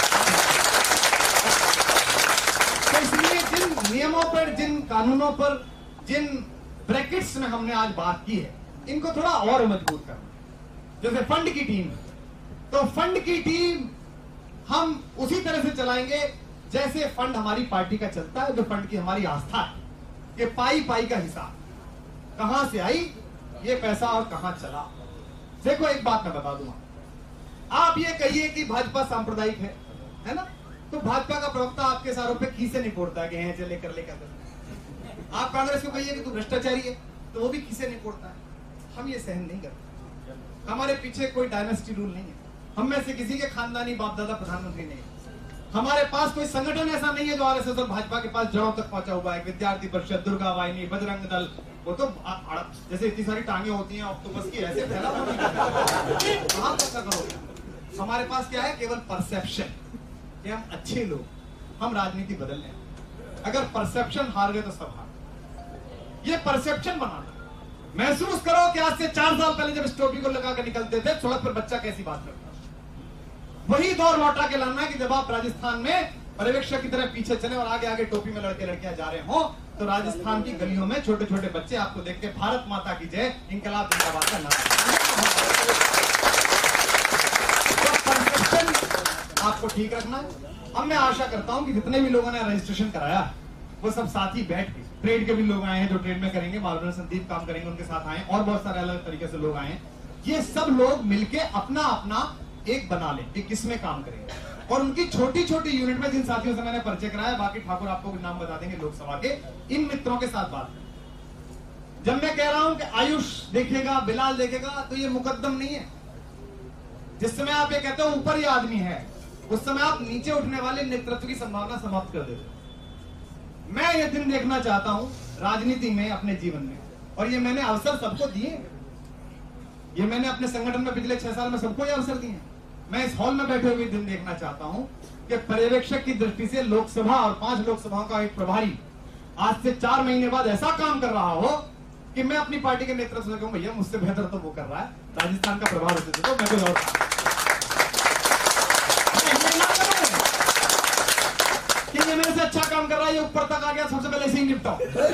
तो इसलिए जिन नियमों पर, जिन कानूनों पर, जिन ब्रैकेट्स में हमने आज बात की है, इनको थोड़ा और मजबूत करना। जैसे फंड की टीम, तो फंड की टीम हम उसी तरह से चलाएंगे जैसे फंड हमारी पार्टी का चलता है, जो फंड की हमारी आस्था है कि पाई पाई का हिसाब, कहां से आई ये पैसा और कहां चला। देखो एक बात मैं बता दूंगा, आप ये कहिए कि भाजपा सांप्रदायिक है, है ना, तो भाजपा का प्रवक्ता आपके सारों पे खीसे नहीं फोड़ता है कि हैं चले कर लेकर। आप कांग्रेस को कहिए कि तू भ्रष्टाचारी है, तो वो भी खीसे नहीं फोड़ता है। हम ये सहन नहीं करते, हमारे पीछे कोई डायनेस्टी रूल नहीं है, हम में से किसी के खानदानी बाप दादा प्रधानमंत्री नहीं है, हमारे पास कोई संगठन ऐसा नहीं है जो आरएसएस और भाजपा के पास जड़ों तक पहुंचा हुआ है। विद्यार्थी परिषद, दुर्गा वाहिनी, बजरंग दल, वो तो जैसे इतनी सारी टांगे होती हैं ऑक्टोपस की, ऐसे फैला कहां पता करोगे। हमारे पास क्या है, केवल परसेप्शन कि हम अच्छे लोग, हम राजनीति बदल लें। अगर परसेप्शन हार गए तो सब हार। ये परसेप्शन बनाना, महसूस करो कि आज से चार साल पहले जब इस टोपी को लगा कर निकलते थे सड़क पर, बच्चा कैसी बात करता, वही दौर लौटा के लाना कि जब आप राजस्थान में पर्यवेक्षक की तरह पीछे चले और आगे आगे टोपी में लड़के लड़कियां जा रहे हो, तो राजस्थान की गलियों में छोटे छोटे बच्चे आपको देख के भारत माता की जय, इंकलाब जिंदाबाद का नारा। तो परसेप्शन आप आपको ठीक रखना है। अब मैं आशा करता हूं कि जितने भी लोगों ने रजिस्ट्रेशन कराया वो सब साथ ही बैठ के, ट्रेड के भी लोग आए हैं जो ट्रेड में करेंगे, मालवीय संदीप काम करेंगे उनके साथ आए, और बहुत सारे अलग तरीके से लोग आए हैं। ये सब लोग मिलके अपना अपना एक बना ले कि किसमें काम करेंगे, और उनकी छोटी छोटी यूनिट में जिन साथियों से मैंने परिचय कराया, बाकी ठाकुर आपको नाम बता देंगे लोकसभा के, इन मित्रों के साथ बात। जब मैं कह रहा हूं कि आयुष देखेगा, बिलाल देखेगा, तो ये मुकद्दम नहीं है। जिस समय आप ये कहते हो ऊपर ही आदमी है, उस समय आप नीचे उठने वाले नेतृत्व की संभावना समाप्त कर देते हो। मैं ये दिन देखना चाहता हूं राजनीति में, अपने जीवन में, और ये मैंने अवसर सबको दिए। ये मैंने अपने संगठन में पिछले छह साल में सबको ये अवसर दिए। मैं इस हॉल में बैठे हुए दिन देखना चाहता हूं कि पर्यवेक्षक की दृष्टि से लोकसभा और पांच लोकसभाओं का एक प्रभारी आज से चार महीने बाद ऐसा काम कर रहा हो कि मैं अपनी पार्टी के नेतृत्व से कहूं भैया मुझसे बेहतर तो वो कर रहा है, राजस्थान का प्रभार होते थे तो मैं कोई और कि ये मेरे से अच्छा काम कर रहा है, ये ऊपर तक आ गया, सबसे पहले इसे ही निपटाओ।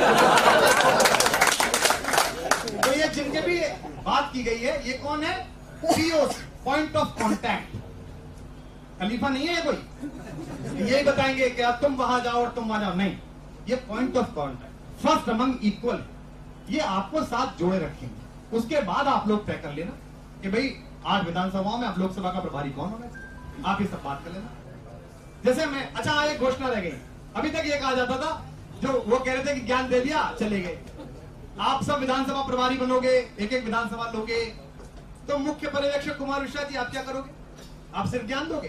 तो ये जिनके भी बात की गई है, ये कौन है? PO, point of contact. खलीफा नहीं है ये कोई, यही बताएंगे कि तुम वहां जाओ और तुम वहां जाओ, नहीं, ये point of contact, first among equal, ये आपको साथ जोड़े रखेंगे। उसके बाद आप लोग तय कर लेना कि भाई आज विधानसभाओं में आप लोकसभा का प्रभारी कौन होना चाहिए, आप ये सब बात कर लेना। जैसे मैं, अच्छा एक घोषणा रह गई, अभी तक ये कहा जाता था, जो वो कह रहे थे कि ज्ञान दे दिया चले गए, आप सब विधानसभा प्रभारी बनोगे, एक एक विधानसभा लोगे, तो मुख्य पर्यवेक्षक कुमार मिश्रा जी आप क्या करोगे? आप सिर्फ ज्ञान दोगे?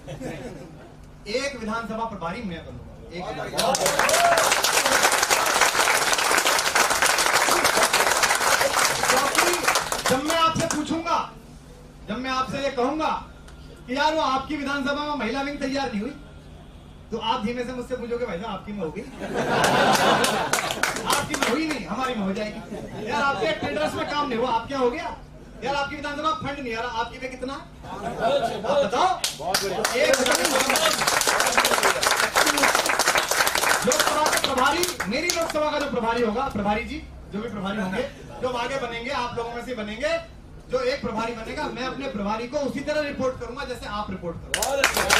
एक विधानसभा प्रभारी मैं बनूंगा, एक जब मैं आपसे पूछूंगा, जब मैं आपसे ये कहूंगा कि यार वो आपकी विधानसभा में महिला विंग तैयार नहीं हुई, तो आप धीमे से मुझसे पूछोगे भाई साहब आपकी में होगी? आपकी में हुई नहीं, हमारी में हो जाएगी। यार आपके ट्रेडर्स में काम नहीं हुआ, आप क्या हो गया? यार आपकी विधानसभा फंड नहीं आ रहा, आपकी में कितना है? आप बताओ। लोकसभा का प्रभारी, मेरी लोकसभा का जो प्रभारी होगा, प्रभारी जी जो भी प्रभारी होंगे, जो आगे बनेंगे, आप लोगों में से बनेंगे, जो एक प्रभारी बनेगा, मैं अपने प्रभारी को उसी तरह रिपोर्ट करूंगा जैसे आप रिपोर्ट करो।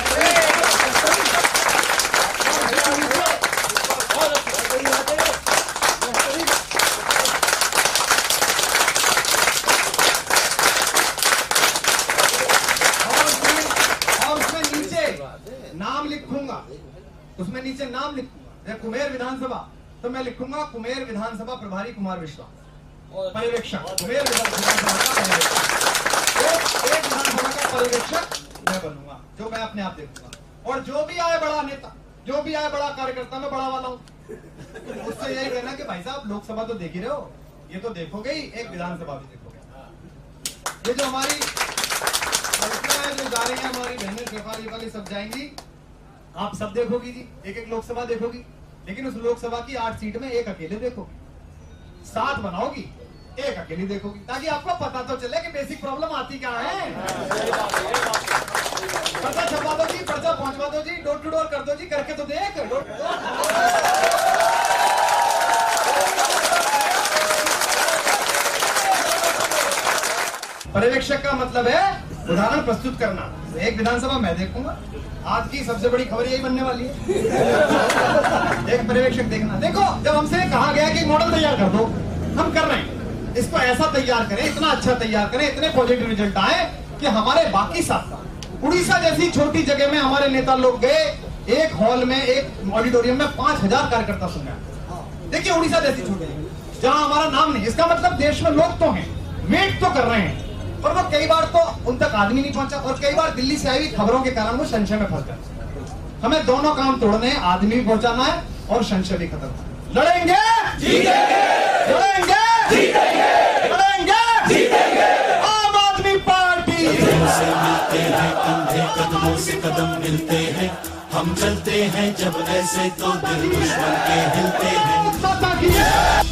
और उसमें नीचे नाम लिखूंगा, उसमें नीचे नाम लिखूंगा, कुमेर विधानसभा, तो मैं लिखूंगा कुमेर विधानसभा प्रभारी कुमार मिश्रा, पर्यवेक्षक कुमेर विधानसभा का पर्यवेक्षक, एक विधानसभा का पर्यवेक्षक मैं बनूंगा, जो मैं अपने आप देखूंगा। और जो भी आए बड़ा नेता, जो भी आए बड़ा कार्यकर्ता, मैं बड़ा वाला हूँ, उससे यही कहना कि भाई साहब लोकसभा तो देख ही रहे हो, ये तो देखोगे ही, एक विधानसभा भी देखोगे। ये जो हमारी जो जा रही है, हमारी बहनें शेफाली वाली सब जाएंगी, आप सब देखोगी जी, एक एक लोकसभा देखोगी, लेकिन उस लोकसभा की आठ सीट में एक अकेले देखोगी, सात बनाओगी, एक अकेली देखोगी, ताकि आपको पता तो चले कि बेसिक प्रॉब्लम आती क्या है। पर्चा छपा दो जी, पर्चा पहुंचवा दो जी, डोर टू डोर कर दो जी, करके तो देख। डोर टू डोर पर्यवेक्षक का मतलब है उदाहरण प्रस्तुत करना। एक विधानसभा मैं देखूंगा, आज की सबसे बड़ी खबर यही बनने वाली है। एक पर्यवेक्षक देखना। देखो, जब हमसे कहा गया कि मॉडल तैयार कर दो, हम कर रहे हैं, इसको ऐसा तैयार करें, इतना अच्छा तैयार करें, इतने पॉजिटिव रिजल्ट आए कि हमारे बाकी साथ, उड़ीसा जैसी छोटी जगह में हमारे नेता लोग गए, एक हॉल में, एक ऑडिटोरियम में पांच हजार कार्यकर्ता सुन रहे। देखिए उड़ीसा जैसी छोटी जगह जहां हमारा नाम नहीं, इसका मतलब देश में लोग तो हैं, वेट तो कर रहे हैं, और वो कई बार तो उन तक आदमी नहीं पहुंचा, और कई बार दिल्ली से आई हुई खबरों के कारण वो संशय में फंस गए। हमें दोनों काम तोड़ने हैं, आदमी भी पहुंचाना है और संशय भी खत्म। लड़ेंगे जीतेंगे, लड़ेंगे जीतेंगे, लड़ेंगे जीतेंगे। आम आदमी पार्टी से मिलते हैं, कंधे कदमों से कदम मिलते हैं, हम चलते हैं जब ऐसे तो दिल दुश्मन के हिलते हैं।